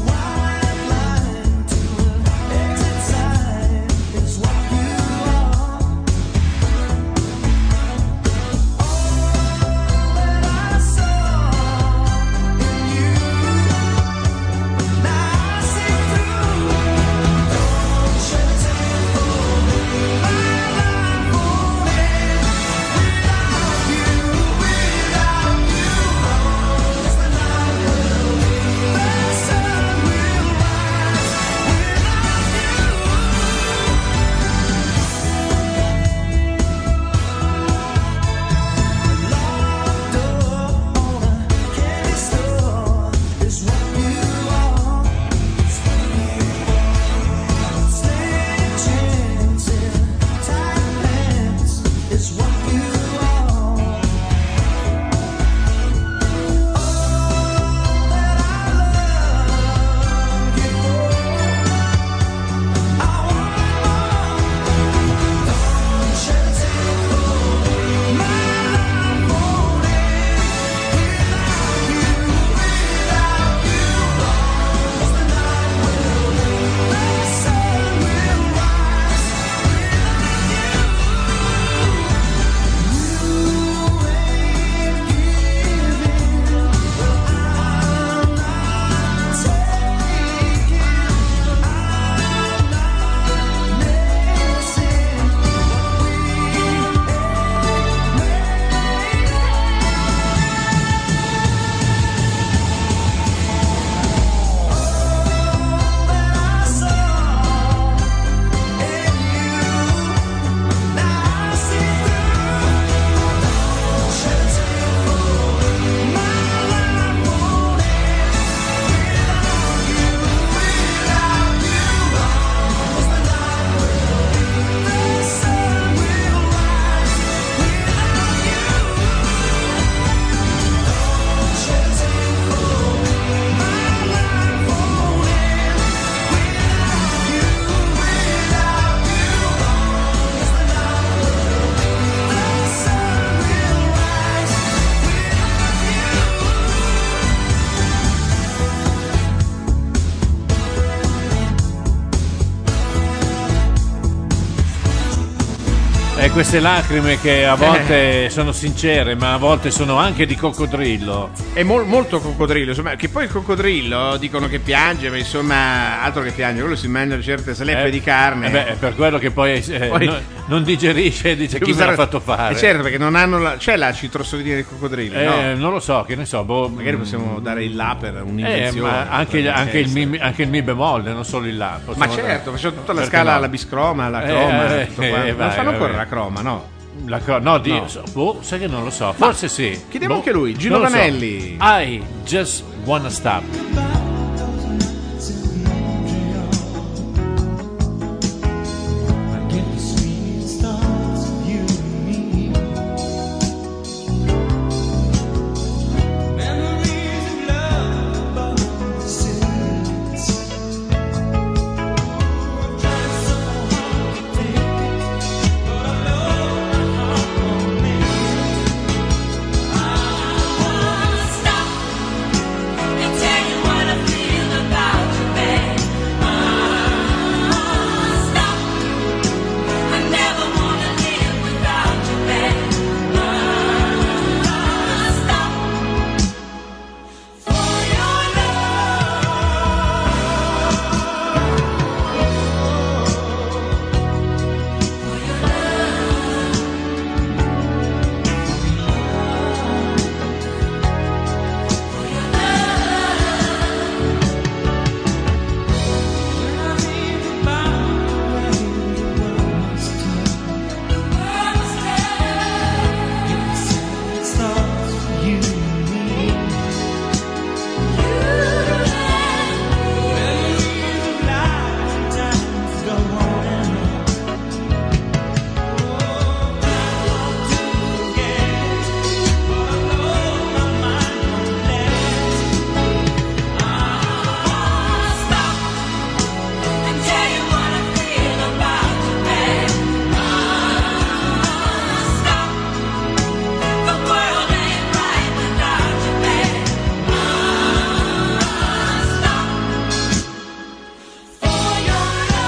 Is what you are. E queste lacrime che a volte sono sincere, ma a volte sono anche di coccodrillo. È mol- molto coccodrillo, insomma, che poi il coccodrillo dicono che piange, ma insomma, altro che piange, quello si mangia certe sleppe Eh, di carne. eh beh, è per quello che poi, eh, Poi- no- non digerisce e dice chi me l'ha fatto fare. Eh certo, perché non hanno la... c'è la citrossolina dei coccodrilli, Eh, no? Non lo so, che ne so. Boh, Magari possiamo dare il là per Eh, un'invenzione. ma anche, potrebbe anche il essere. mi, anche il mi bemolle, non solo il la. Ma possiamo certo, dare- facciamo tutta la Perché scala, no? la biscroma, la Eh, croma, eh, tutto eh, quanto. vai, non fanno vai, ancora vai. la croma, no? La cro- no, di, No. boh, sai che non lo so, forse sì. Chiediamo Boh, anche lui, Gino non lo so. Vanelli. I just wanna stop. Stop and tell you what I feel about you, babe. Stop. I never wanna live without you, babe. Stop. For your Stop and tell you what I feel about you, babe. Stop. The world ain't right without you, babe. Stop. For your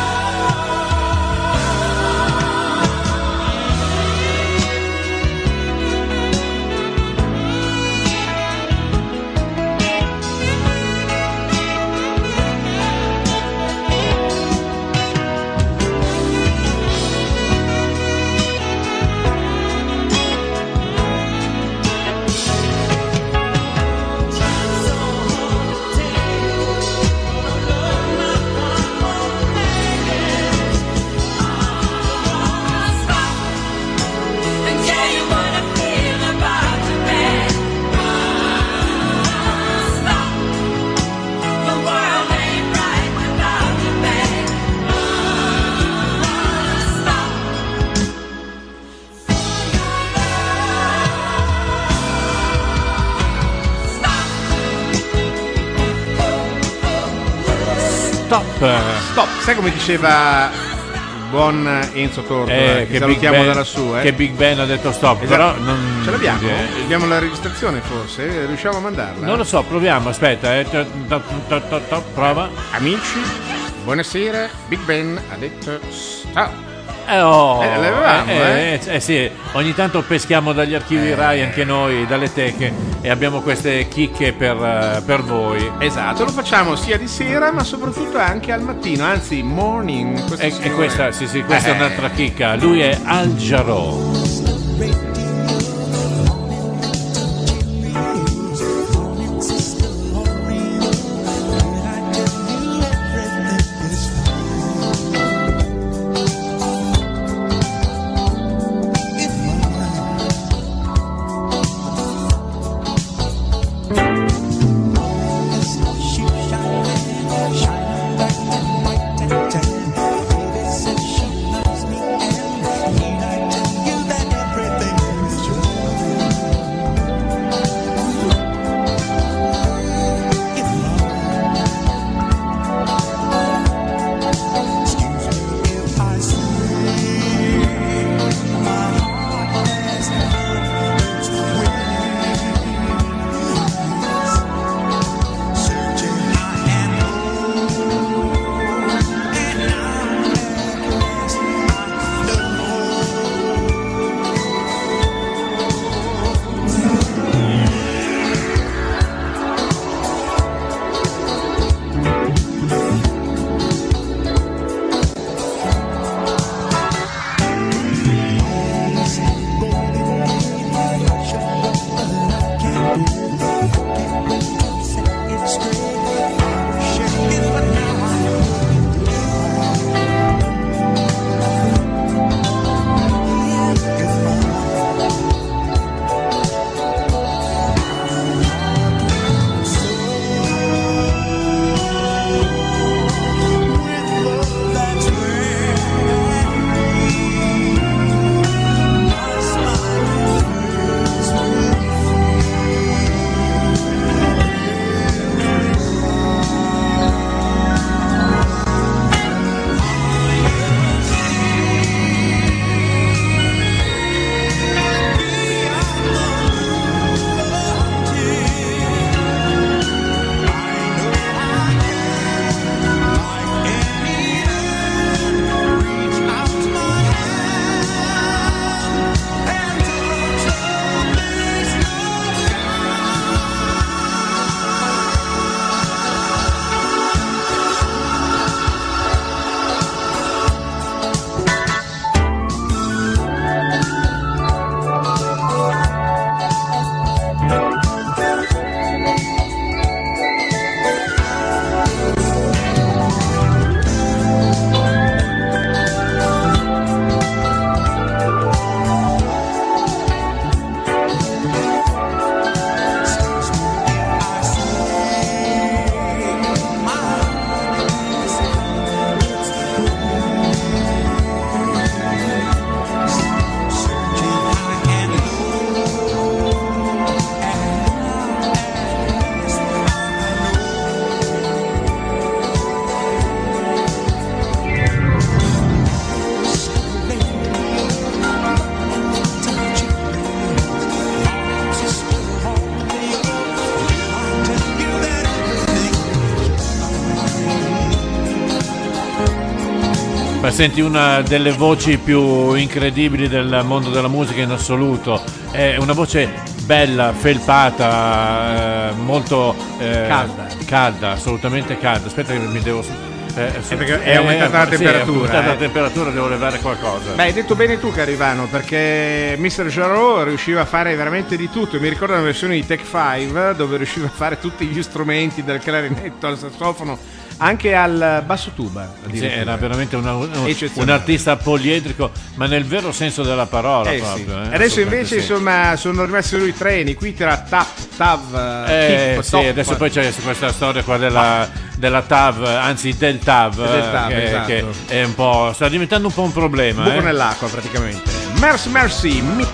Stop and tell you what I feel about you, babe. Stop. The world ain't right without you, babe. Stop. Stop. Stop, sai come diceva il buon Enzo Tortora, Eh, che, che, Big salutiamo Ben, da lassù, eh? che Big Ben ha detto stop. Esatto. Però non, Ce l'abbiamo? eh, Abbiamo la registrazione forse? Riusciamo a mandarla? Non lo so, proviamo, aspetta, eh. To- to- to- to- to- prova. Amici, buonasera, Big Ben ha detto stop. Eh, oh, Eh, l'avevamo, eh, eh, eh, sì, ogni tanto peschiamo dagli archivi Rai anche noi, dalle teche, e abbiamo queste chicche per, eh, per voi. Esatto, lo facciamo sia di sera ma soprattutto anche al mattino, anzi morning. questo E, e signore. questa, sì, sì, questa Eh. è un'altra chicca. Lui è Al Jarreau. Baby said she loves me and he like to you that senti una delle voci più incredibili del mondo della musica in assoluto. È una voce bella, felpata, eh, molto eh, Calda. calda, assolutamente calda. Aspetta che mi devo... Eh, Eh, perché è aumentata la sì, temperatura, è aumentata eh. la temperatura, devo levare qualcosa. Beh, hai detto bene tu, caro Ivano, perché mister Jarreau riusciva a fare veramente di tutto. Mi ricordo una versione di Tech cinque dove riusciva a fare tutti gli strumenti, dal clarinetto al sassofono, anche al basso tuba. Sì, addirittura. era veramente una- un, Eccezionale. un artista poliedrico, ma nel vero senso della parola Eh, sì. proprio. eh, Adesso assolutamente invece sì. insomma sono rimasti lui i treni, qui tra tap, tav, Eh, tip, sì, top. adesso poi c'è questa storia qua della, della T A V, anzi del T A V, Del T A V, che, esatto. che è un po', sta diventando un po' un problema. buco eh. nell'acqua praticamente. Mercy Mercy, mi-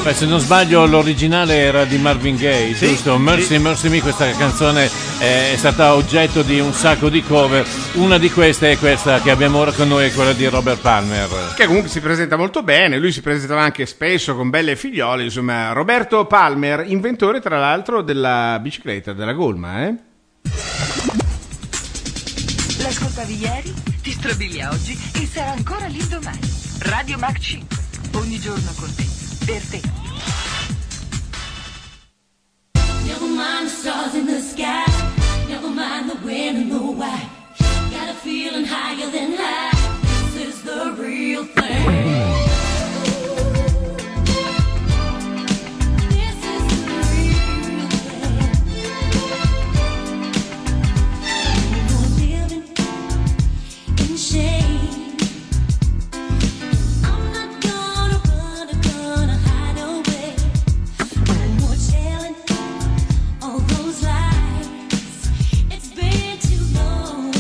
Beh, se non sbaglio l'originale era di Marvin Gaye, Sì, giusto? Mercy, sì. Mercy Me, questa canzone è stata oggetto di un sacco di cover. Una di queste è questa che abbiamo ora con noi, è quella di Robert Palmer. Che comunque si presenta molto bene, lui si presentava anche spesso con belle figliole, insomma, Roberto Palmer, inventore tra l'altro della bicicletta, della golma, eh? L'ascoltavi ieri, ti strabilia oggi e sarà ancora lì domani. Radio Mac cinque, ogni giorno con te, per te. Never mind the stars in the sky. Never mind the when and the why. Got a feeling higher than high. This is the real thing. This is the real thing. No more living in shame. I'm not gonna run, I'm gonna hide away. No more telling all those lies. It's been too long.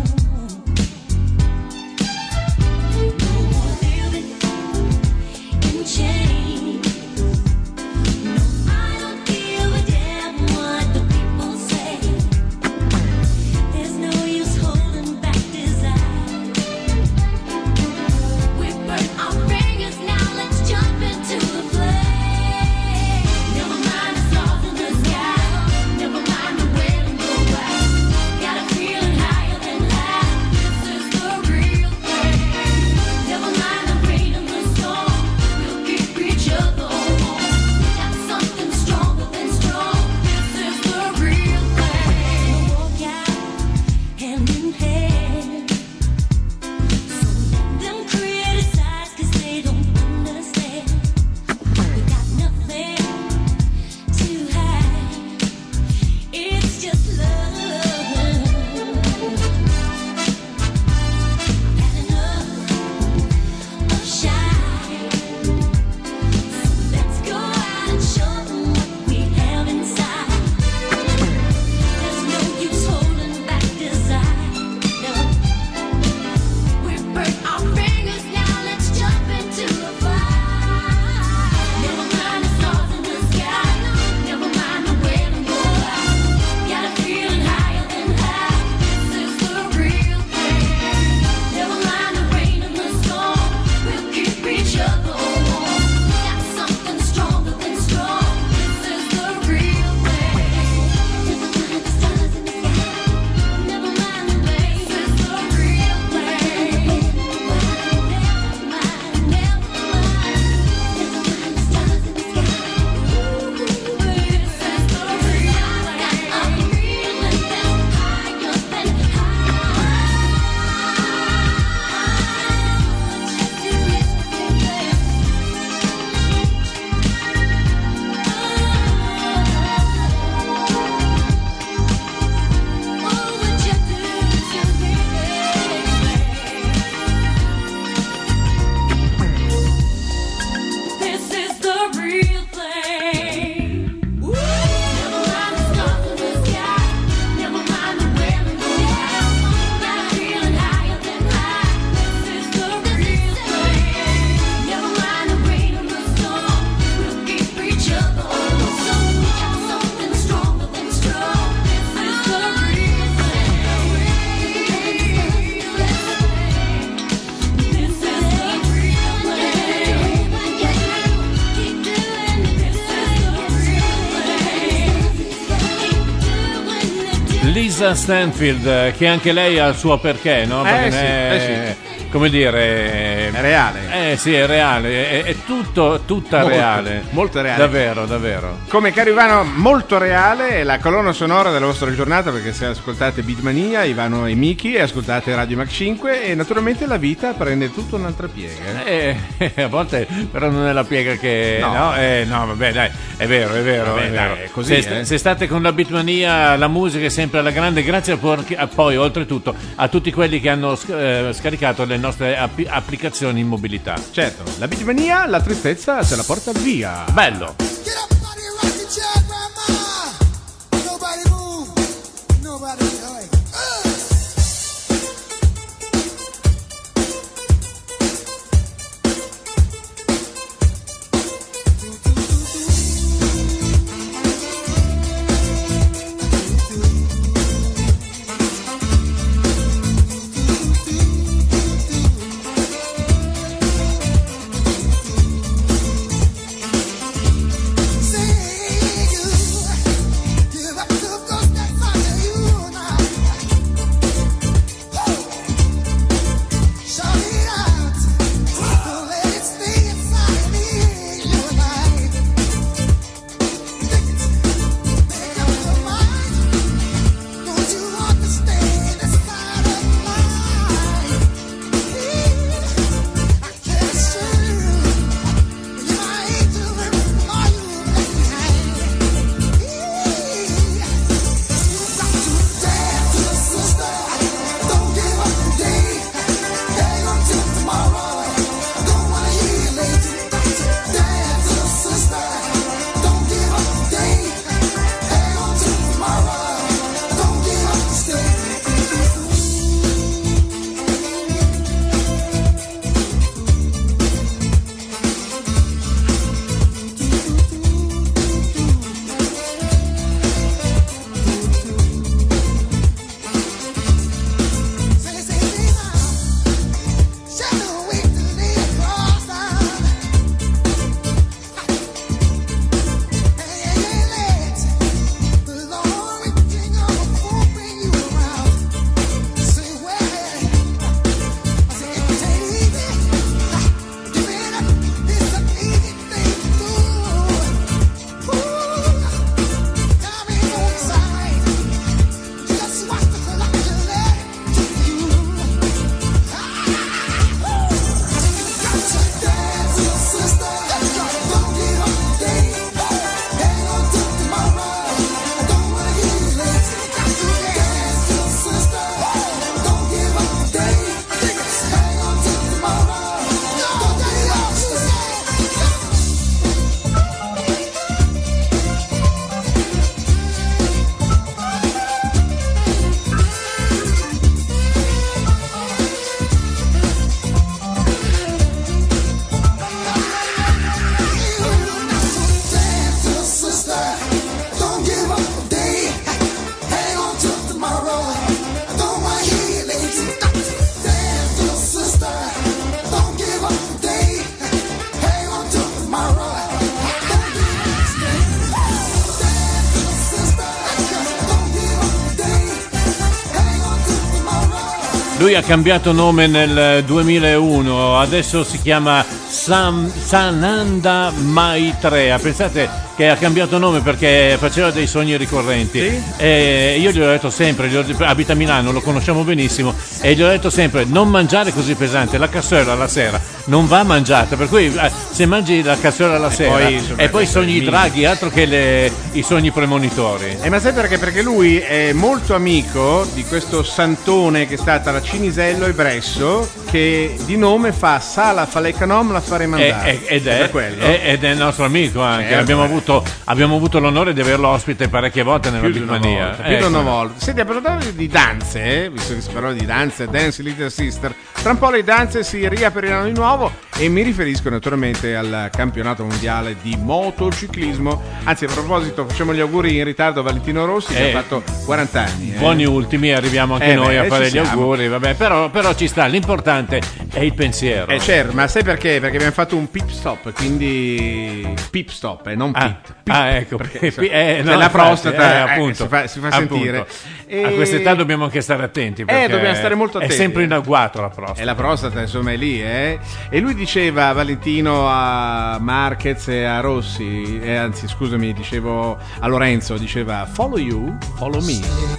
No more living in chains. No, I don't give a damn what the people say. There's no use holding back desire. We've burnt our fingers, now let's jump into the flame. Never mind the stars in the sky. Never mind the wind and the why. Got a feeling higher than high. This is the real thing. Never mind the rain and the storm. We'll keep each other warm. Got something stronger than strong. This is the real thing. Walk out hand in hand. So let them criticize 'cause they don't understand. We got nothing to hide. It's just love. Had enough of shy. So let's go out and show them what we have inside. There's no use holding back desire. No. We've burnt our fingers, now let's jump into the fire. Never mind the stars in the sky. Never mind the wind and the why. Got a feeling higher than high. This is the real thing. Never mind the rain and the storm. We'll keep each other warm. Got something stronger than strong. This is the real thing. Never mind the stars in the sky. Never mind the rain. This is the real thing. Never mind, never mind. Never mind the stars in the sky. This is the real thing. Got a feeling that's higher than This is the real thing. Never mind the stars in the sky. Never mind the wind and the why. Got a feeling higher than high. This is the real thing. Never mind the rain and the storm. We'll keep each other warm. Got something stronger than strong. This is the real thing. This is the real thing. Keep doing it. This is the real thing. Lisa Stanfield, eh, che anche lei ha il suo perché, no? Perché sì, è, come dire, È reale. Eh sì, è reale, è, è tutto, tutta Molto, reale. molto reale. Davvero, davvero. Come caro Ivano, molto reale è la colonna sonora della vostra giornata, perché se ascoltate Beatmania, Ivano e Miki, e ascoltate Radio Mac cinque, e naturalmente la vita prende tutta un'altra piega. Eh, a volte però non è la piega che... No. No, eh, no vabbè dai, è vero, è vero. Vabbè, è vero. dai, è così, se, eh. se state con la Beatmania, la musica è sempre alla grande, grazie por- a poi oltretutto a tutti quelli che hanno sc- eh, scaricato le nostre app- applicazioni in mobilità. Certo, la Beatmania, la tristezza se la porta via. Bello. Get up, buddy, rock the chair, grandma. Nobody move. Nobody. All right. Uh. Do, do, Lui ha cambiato nome nel duemilauno, adesso si chiama Sam, Sananda Maitreya. Pensate che ha cambiato nome perché faceva dei sogni ricorrenti. Sì? E io gli ho detto sempre, gli ho, abita a Milano, lo conosciamo benissimo, e gli ho detto sempre non mangiare così pesante, la cassola la sera non va mangiata, per cui eh, se mangi la cassola la sera poi, insomma, e poi sogni i minimo. draghi, altro che le, i sogni premonitori. Eh, ma sai perché? Perché lui è molto amico di questo santone che sta tra Cinisello e Bresso, che di nome fa Sala Falecanom la fare E- mandare. e- ed, per è, quello. è- ed è il nostro amico anche. Certo, abbiamo, eh. avuto, abbiamo avuto l'onore di averlo ospite parecchie volte nella più di una Bitmania. volta, più di Ecco. una volta. Senti, a parlare di danze, eh, visto che si parla di danze, Dance Little Sister, tra un po' le danze si riapriranno di nuovo e mi riferisco naturalmente al campionato mondiale di motociclismo. Anzi, a proposito, facciamo gli auguri in ritardo a Valentino Rossi che Eh, ha fatto quaranta anni. eh. Buoni ultimi, arriviamo anche Eh, noi beh, a fare ci gli siamo. auguri, vabbè, però, però ci sta, l'importante è il pensiero. Eh certo, ma sai perché? Perché abbiamo fatto un pit stop, quindi pit stop e non Ah, pit. Pit, ah, ecco, perché, pi- eh, cioè, no, la infatti, prostata eh, eh, appunto, si fa, si fa appunto. sentire. A quest'età dobbiamo anche stare attenti perché dobbiamo stare molto attenti. È sempre in agguato la prostata. E la prostata insomma è lì, eh? E lui diceva, Valentino, a Marquez e a Rossi, eh, anzi scusami, dicevo a Lorenzo, diceva follow you, follow me.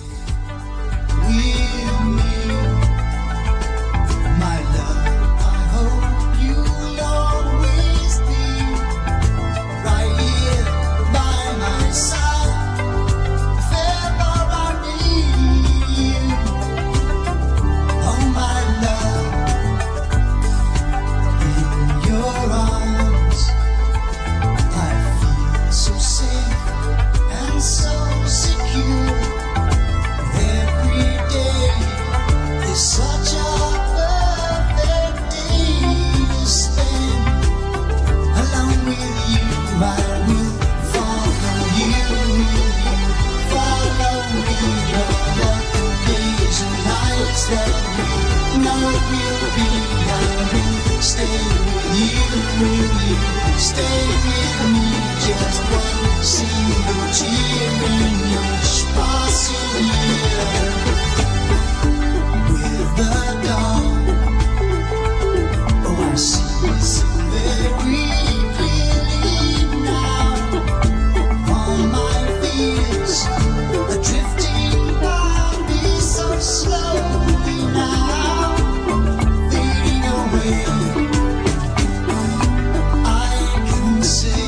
My love, I hope you'll always be right here by my side. If ever I need you, oh my love, in your arms, I feel so safe and so secure. Every day is such a perfect day to spend along with you. I will follow you, follow me all the days and nights that we know will be. I will stay with you, you stay with me. Just one single tear in your passing year. With the dawn, oh I see so very clearly now. All my fears are drifting by me so slowly now, fading away. I can say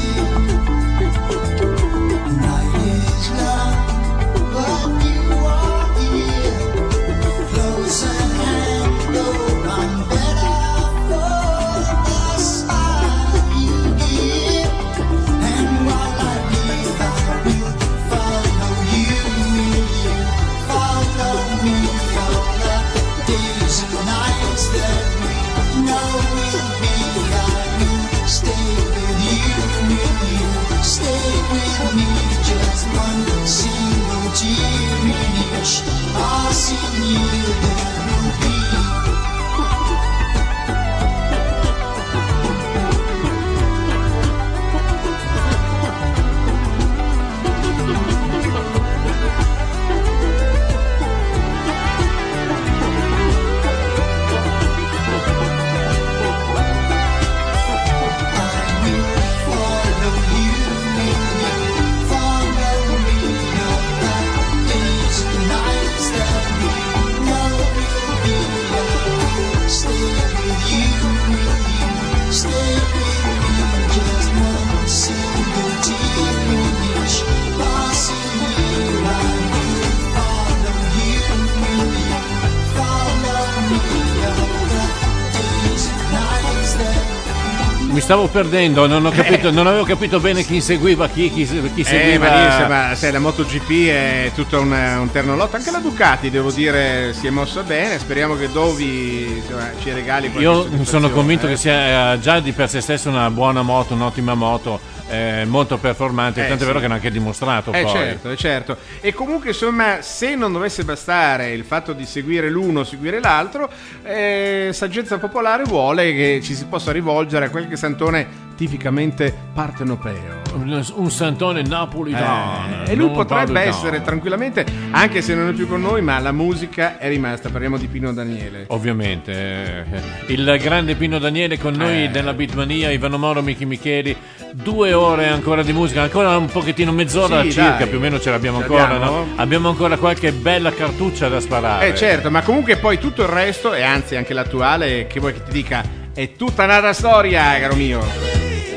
night is long, but you are here. Close at hand, though I'm better for the smile you give. And while I live, I will follow you, will you follow me? All the days and nights that we know will be. I will stay with you, will you stay with me? Just one single tear in each passing year there will be. I will follow you, will you follow me? All the days and nights that we know will be. I will stay with you, will you stay with me? Just one single tear in each passing year. I will follow you, will you follow me? All the days and nights that Mi stavo perdendo, non ho capito, non avevo capito bene chi seguiva chi, chi, chi Eh, seguiva. ma lì, insomma, sai, la MotoGP è tutto un, un ternolotto. Anche la Ducati, devo dire, si è mossa bene. Speriamo che Dovi insomma, ci regali qualche Io soddisfazione, sono convinto eh. che sia eh, già di per sé stesso una buona moto, un'ottima moto, eh, molto performante, Eh, tanto è sì. vero che l'ha anche dimostrato Eh poi. certo, eh, certo. E comunque insomma, se non dovesse bastare il fatto di seguire l'uno, seguire l'altro, eh, saggezza popolare vuole che ci si possa rivolgere a quel che Santone tipicamente partenopeo. Un, un santone napolitano. Eh, e lui non potrebbe valutano. essere tranquillamente, anche se non è più con noi, ma la musica è rimasta. Parliamo di Pino Daniele. Ovviamente, eh, il grande Pino Daniele con noi Eh. nella Beatmania, Ivano Moro, Michi Micheli, due ore ancora di musica, ancora un pochettino, mezz'ora Sì, circa, dai. più o meno ce l'abbiamo Ce ancora, l'abbiamo? no? Abbiamo ancora qualche bella cartuccia da sparare. Eh certo, ma comunque poi tutto il resto, e anzi anche l'attuale, che vuoi che ti dica, è tutta un'altra storia, caro mio.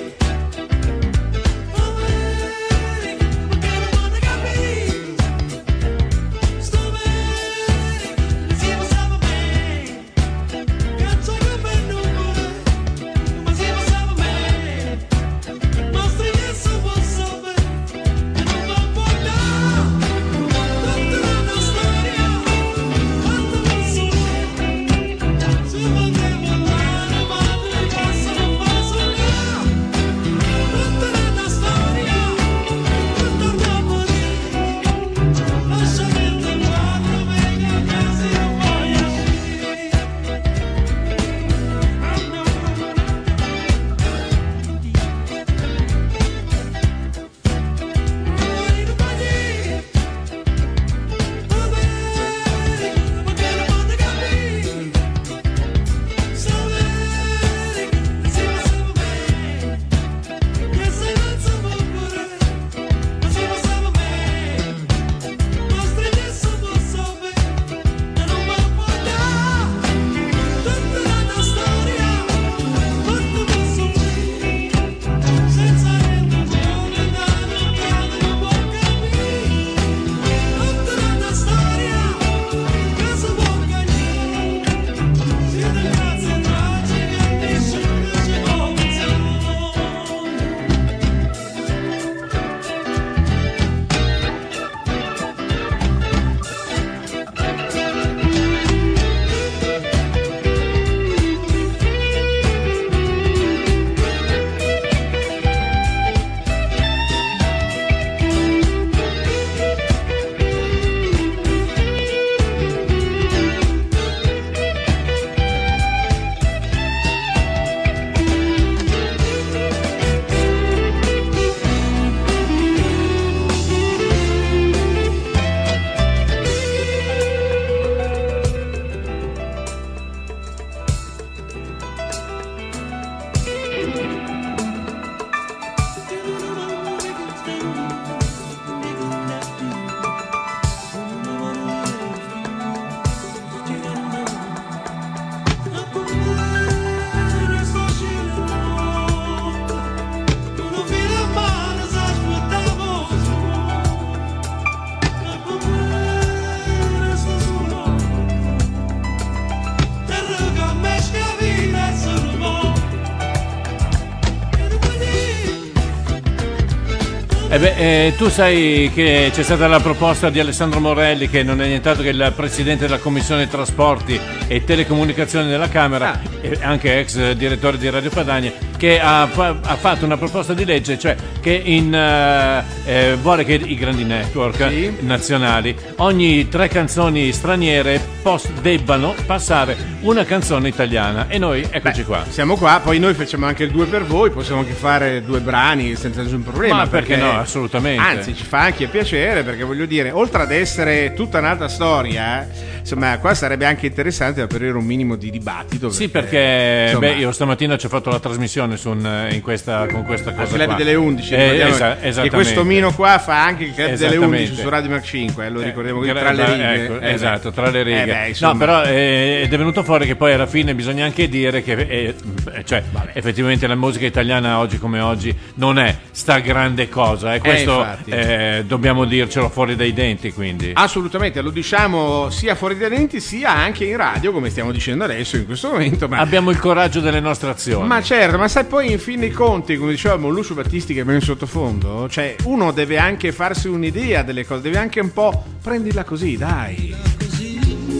Eh beh, eh, tu sai che c'è stata la proposta di Alessandro Morelli, che non è nient'altro che il presidente della Commissione Trasporti e Telecomunicazioni della Camera, Ah. e anche ex direttore di Radio Padania, che ha, fa- ha fatto una proposta di legge, cioè che in, eh, eh, vuole che i grandi network Sì. nazionali, ogni tre canzoni straniere pos- debbano passare una canzone italiana. E noi, eccoci Beh, qua. Siamo qua, poi noi facciamo anche il due per voi, possiamo anche fare due brani senza nessun problema. Ma perché no, assolutamente. Anzi, ci fa anche piacere, perché voglio dire, oltre ad essere tutta un'altra storia, insomma, qua sarebbe anche interessante aprire un minimo di dibattito. Sì, perché insomma, beh, io stamattina ci ho fatto la trasmissione su un- in questa, con questa al cosa club qua. delle undici, Eh, ricordiamo esa- che esattamente. questo Mino qua fa anche il club delle Esattamente. undici su Radio Mac cinque, eh, lo ricordiamo Eh, qui tra le gra- righe. ecco, Eh, esatto, beh. tra le righe. Eh, beh, insomma. no, però eh, ed è venuto fuori che poi alla fine bisogna anche dire che eh, eh, cioè, effettivamente la musica italiana oggi come oggi non è sta grande cosa, e questo infatti. eh, dobbiamo dircelo fuori dai denti, quindi. Assolutamente, lo diciamo sia fuori dai denti sia anche in radio, come stiamo dicendo adesso in questo momento. Ma, Abbiamo il coraggio delle nostre azioni. ma certo, ma sai, poi in fin dei conti, come dicevamo Lucio Battisti che è in sottofondo, cioè uno deve anche farsi un'idea delle cose, deve anche un po' prendila così, dai. Così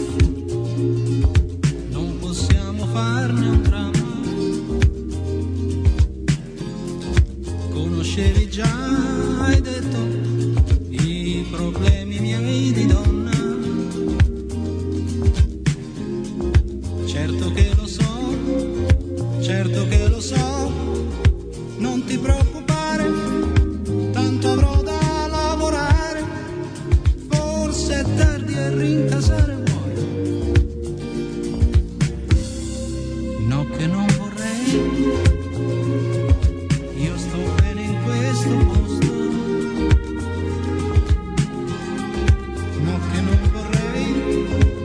non possiamo farne un dramma. Conoscevi già, hai detto, i problemi miei di donna. Certo che lo so, certo che lo so, questo posto. No, che non vorrei,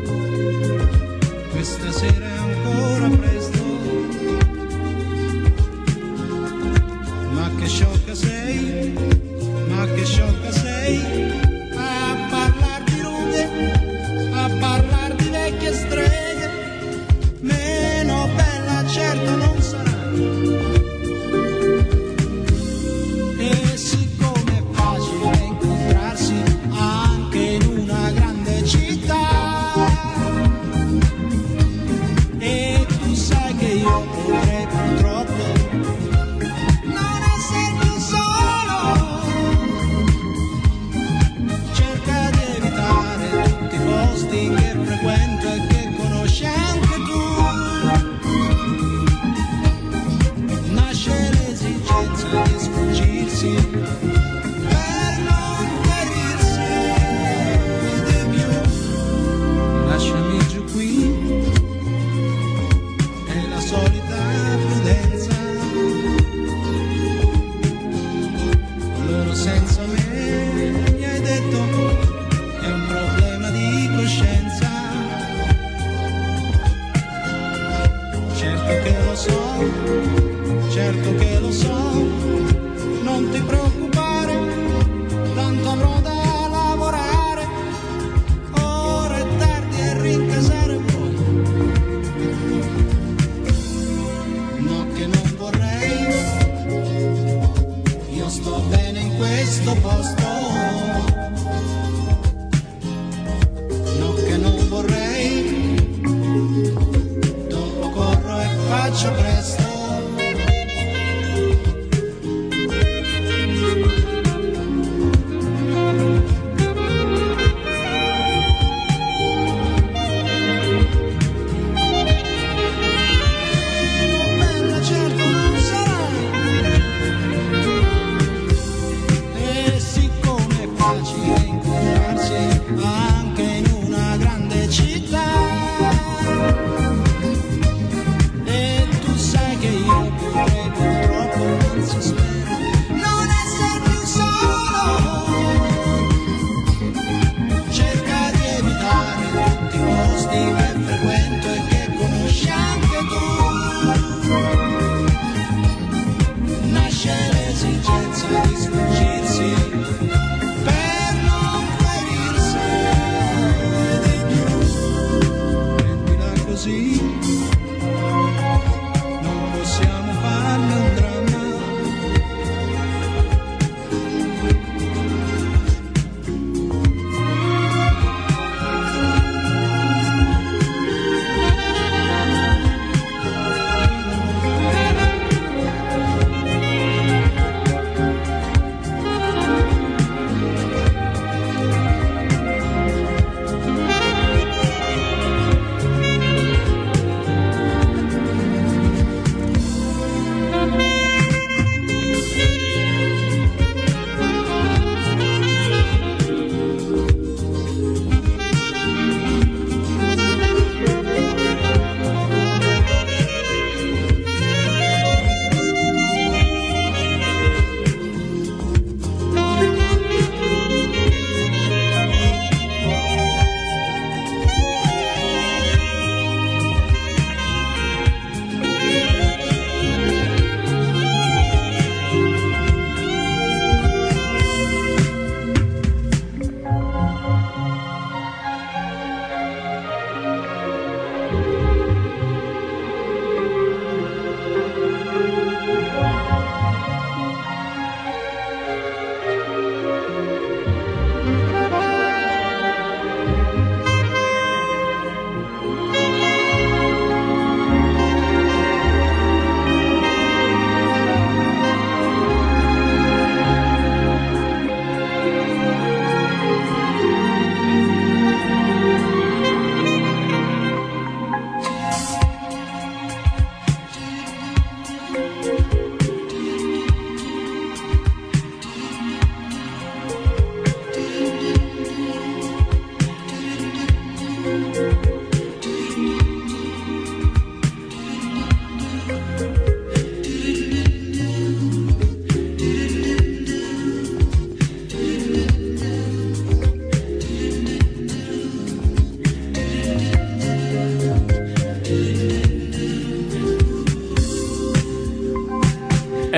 questa sera è ancora presto. Ma che sciocca sei, ma che sciocca sei, a parlar di rughe, a parlar di vecchie streghe, meno bella certo non sarà. E siccome è facile incontrarsi anche in una grande città, e tu sai che io potrei purtroppo non essere più solo, cerca di evitare tutti i posti che frequento e che conosci anche tu. Nasce l'esigenza di sfuggirsi per non ferirsi di più. Lasciami giù qui, è la solita prudenza. Loro senza me, mi hai detto, è un problema di coscienza. Certo che lo so, certo che lo so, non ti preoccupare, tanto avrò da lavorare, ora è tardi e rincasare poi. No, che non vorrei, io sto bene in questo posto. No, che non vorrei, dopo corro e faccio presto. Bella certo non sarà. E siccome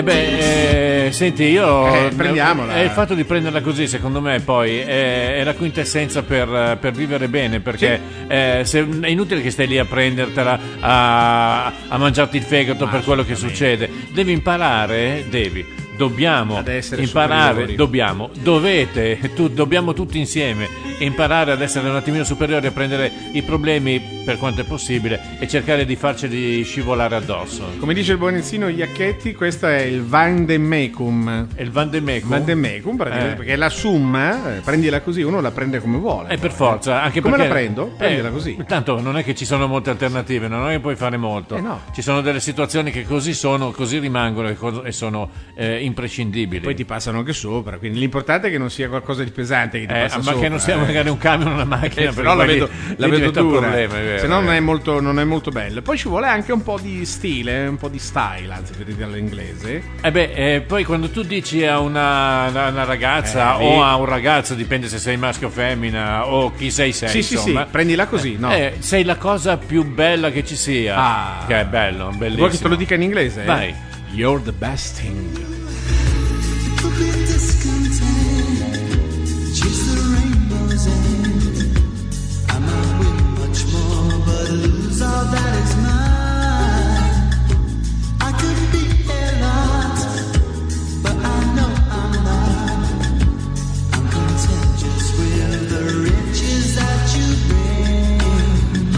beh, eh, senti, io Eh, prendiamola. eh, il fatto di prenderla così, secondo me, poi è, è la quintessenza per, per vivere bene, perché eh, se, è inutile che stai lì a prendertela, a, a mangiarti il fegato per quello che succede. Devi imparare, devi. Dobbiamo Ad essere imparare, superiori. dobbiamo, dovete, tu, dobbiamo tutti insieme imparare ad essere un attimino superiori, a prendere i problemi per quanto è possibile e cercare di farceli scivolare addosso. Come dice il buonissimo Iacchetti, questo è il Van de Mecum. È il Van de Mecum? Van de Mecum, praticamente, Eh. perché la summa, eh, prendila così, uno la prende come vuole. Eh, per forza, anche Come perché la prendo? Prendila eh, così. Tanto non è che ci sono molte alternative, non è che puoi fare molto. Eh, no. Ci sono delle situazioni che così sono, così rimangono e, co- e sono eh, imprescindibili. Poi ti passano anche sopra, quindi l'importante è che non sia qualcosa di pesante che ti Eh, passa ma sopra. che non sia eh. magari un camion o una macchina, Eh, però la vedo, la lì vedo diventa un dura, problema, è vero, se no è non è, vero. molto, non è molto bello. Poi ci vuole anche un po' di stile, un po' di style, anzi per dire all'inglese. Eh beh, eh, poi quando tu dici a una, a una ragazza Eh, lì- o a un ragazzo, dipende se sei maschio o femmina o chi sei sei, Sì, sì, insomma. sì, prendila così, no? Eh, sei la cosa più bella che ci sia. Ah. Che è bello, bellissimo. Vuoi che te lo dica in inglese? Vai. You're the best thing. Could be discontent, chase the rainbow's end. I might win much more, but lose all that is mine. I could be a lot, but I know I'm not. I'm content just with the riches that you bring.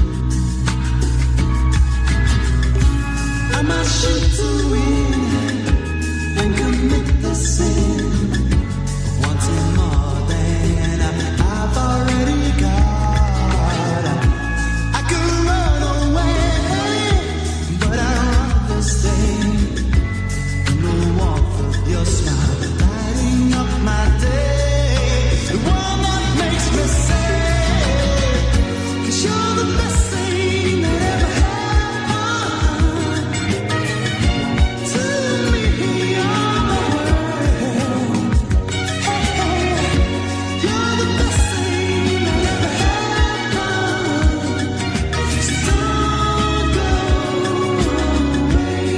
I might shoot to win and commit the sin of wanting more than I've already got. I could run away, but I'd rather stay in the warmth of your smile, lighting up my day. The one that makes me say, 'cause you're the best thing that ever happened to me. You're the world. Hey, hey, you're the best thing that ever happened. So don't go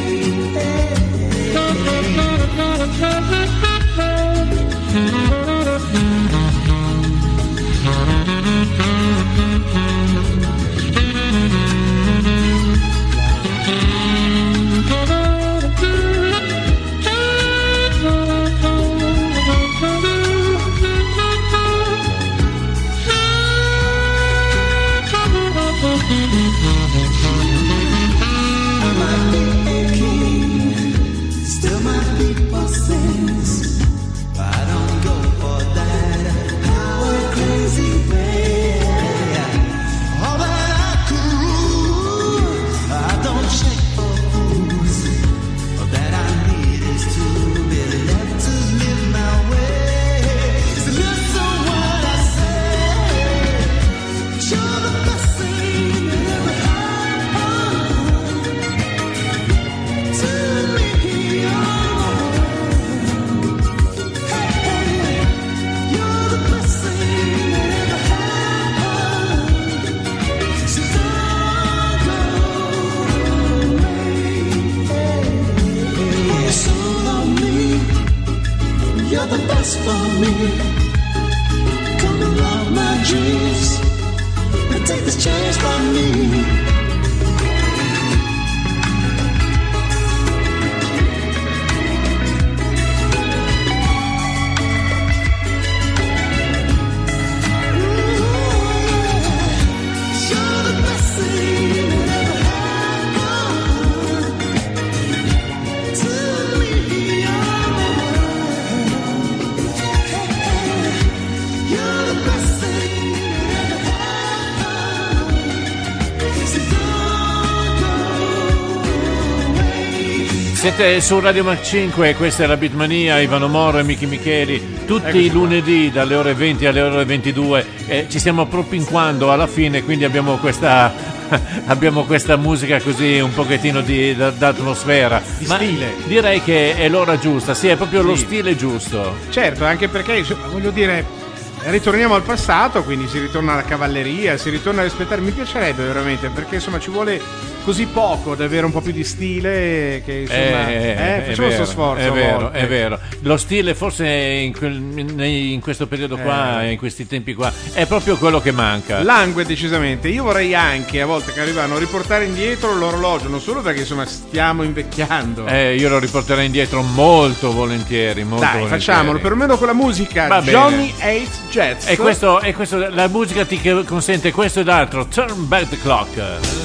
I might be a king, still my people sings. But I don't go for that power crazy way. All that I could rule, I don't check for fools. All that I need is to be left to live my way. So listen what I say. You're the best thing that ever happened to me. Hey, hey, you're the best thing that ever happened. So don't go away. You're so lonely. You're the best for me. Come and love my dreams. And take this chance from me. You're the best thing that ever happened to me. You're the best thing that ever happened. So don't go away. Siete su Radio Mac cinque, questa è la Beatmania, Ivano Moro e Michi Micheli, tutti i lunedì dalle ore venti alle ore ventidue. Eh, ci stiamo propinquando alla fine, quindi abbiamo questa, abbiamo questa musica così un pochettino di, da- d'atmosfera. Di Ma stile. direi che è l'ora giusta, sì, è proprio lo Sì. stile giusto. Certo, anche perché, insomma, voglio dire, ritorniamo al passato, quindi si ritorna alla cavalleria, si ritorna a rispettare. Mi piacerebbe veramente, perché insomma ci vuole così poco da avere un po' più di stile che insomma Eh, eh, è facciamo vero, questo sforzo è a vero, volte. è vero. Lo stile forse in, quel- nei- in questo periodo qua, Eh. in questi tempi qua, è proprio quello che manca. Langue decisamente. Io vorrei anche a volte che arrivano riportare indietro l'orologio, non solo perché insomma stiamo invecchiando. Eh, io lo riporterei indietro molto volentieri, molto Dai, volentieri. facciamolo perlomeno con la musica. Va bene. Johnny Eight Jets. E questo, e questo, la musica ti che- consente questo ed altro. Turn back the clock.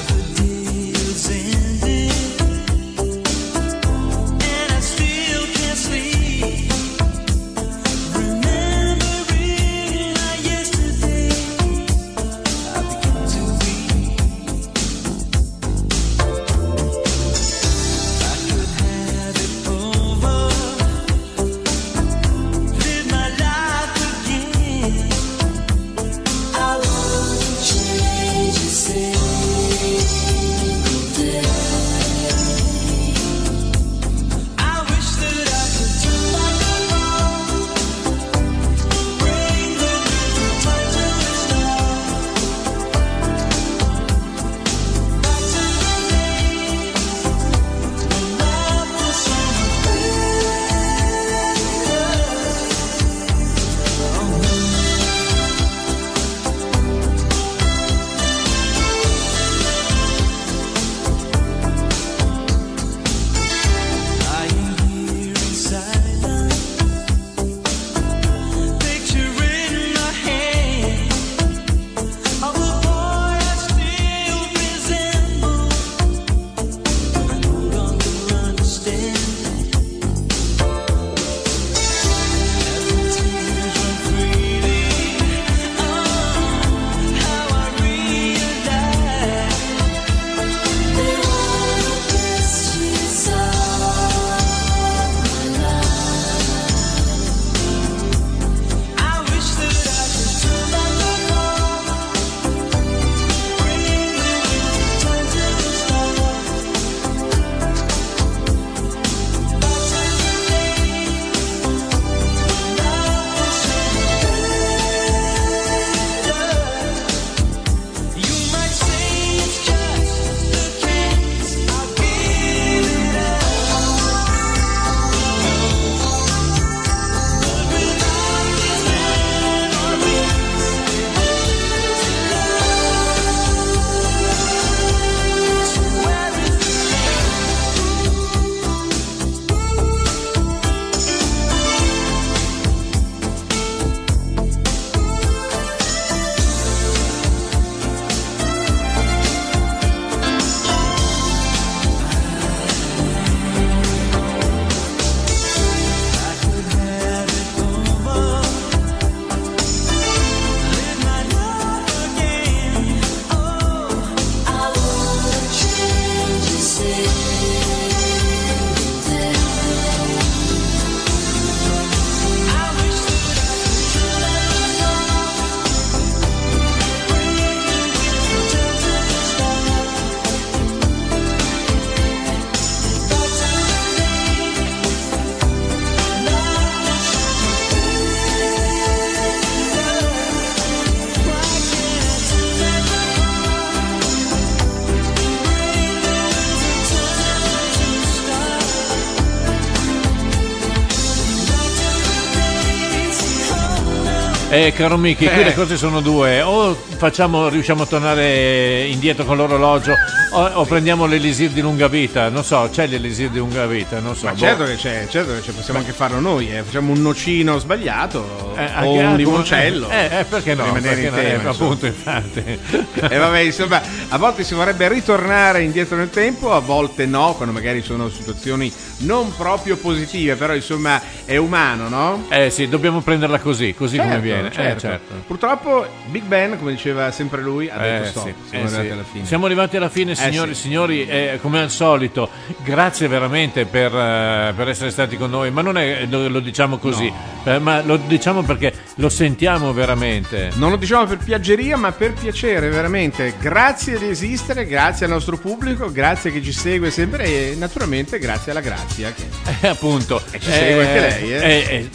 Eh, caro Miki, qui Eh. le cose sono due: o facciamo, riusciamo a tornare indietro con l'orologio, o, o prendiamo l'elisir di lunga vita. Non so, c'è l'elisir di lunga vita, non so. Ma boh. certo che c'è, certo che c'è, possiamo anche farlo noi, eh. Facciamo un nocino sbagliato Eh, o anche- un anche- limoncello. Eh, eh, perché no? Per rimanere Perché in no? tema, Eh, insomma. appunto, infatti. E vabbè, insomma, a volte si vorrebbe ritornare indietro nel tempo, a volte no, quando magari sono situazioni non proprio positive, però insomma è umano, no? Eh sì, dobbiamo prenderla così, così come Certo, viene. certo. Eh, certo. Purtroppo Big Ben, come diceva sempre lui, ha detto Eh, stop. sì, Siamo eh, arrivati sì. alla fine. Siamo arrivati alla fine, Eh, signori e sì. signori, eh, come al solito, grazie veramente per, eh, per essere stati con noi, ma non è lo, lo diciamo così, eh, ma lo diciamo perché lo sentiamo veramente. Non lo diciamo per piaggeria, ma per piacere, veramente. Grazie di esistere, grazie al nostro pubblico, grazie che ci segue sempre e naturalmente grazie alla Grazia. Che... Eh, appunto. E ci segue anche lei, eh? eh, eh,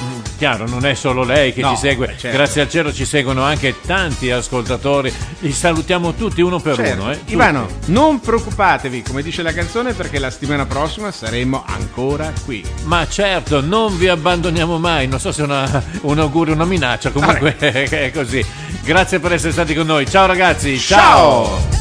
chiaro, non è solo lei che No, ci segue, beh, certo. grazie al cielo ci seguono anche tanti ascoltatori, li salutiamo tutti uno per Certo. uno. Eh, tutti. Ivano, non preoccupatevi, come dice la canzone, perché la settimana prossima saremo ancora qui. Ma certo, non vi abbandoniamo mai, non so se è una, un augurio o una minaccia, comunque è così. Grazie per essere stati con noi, ciao ragazzi, ciao. Ciao!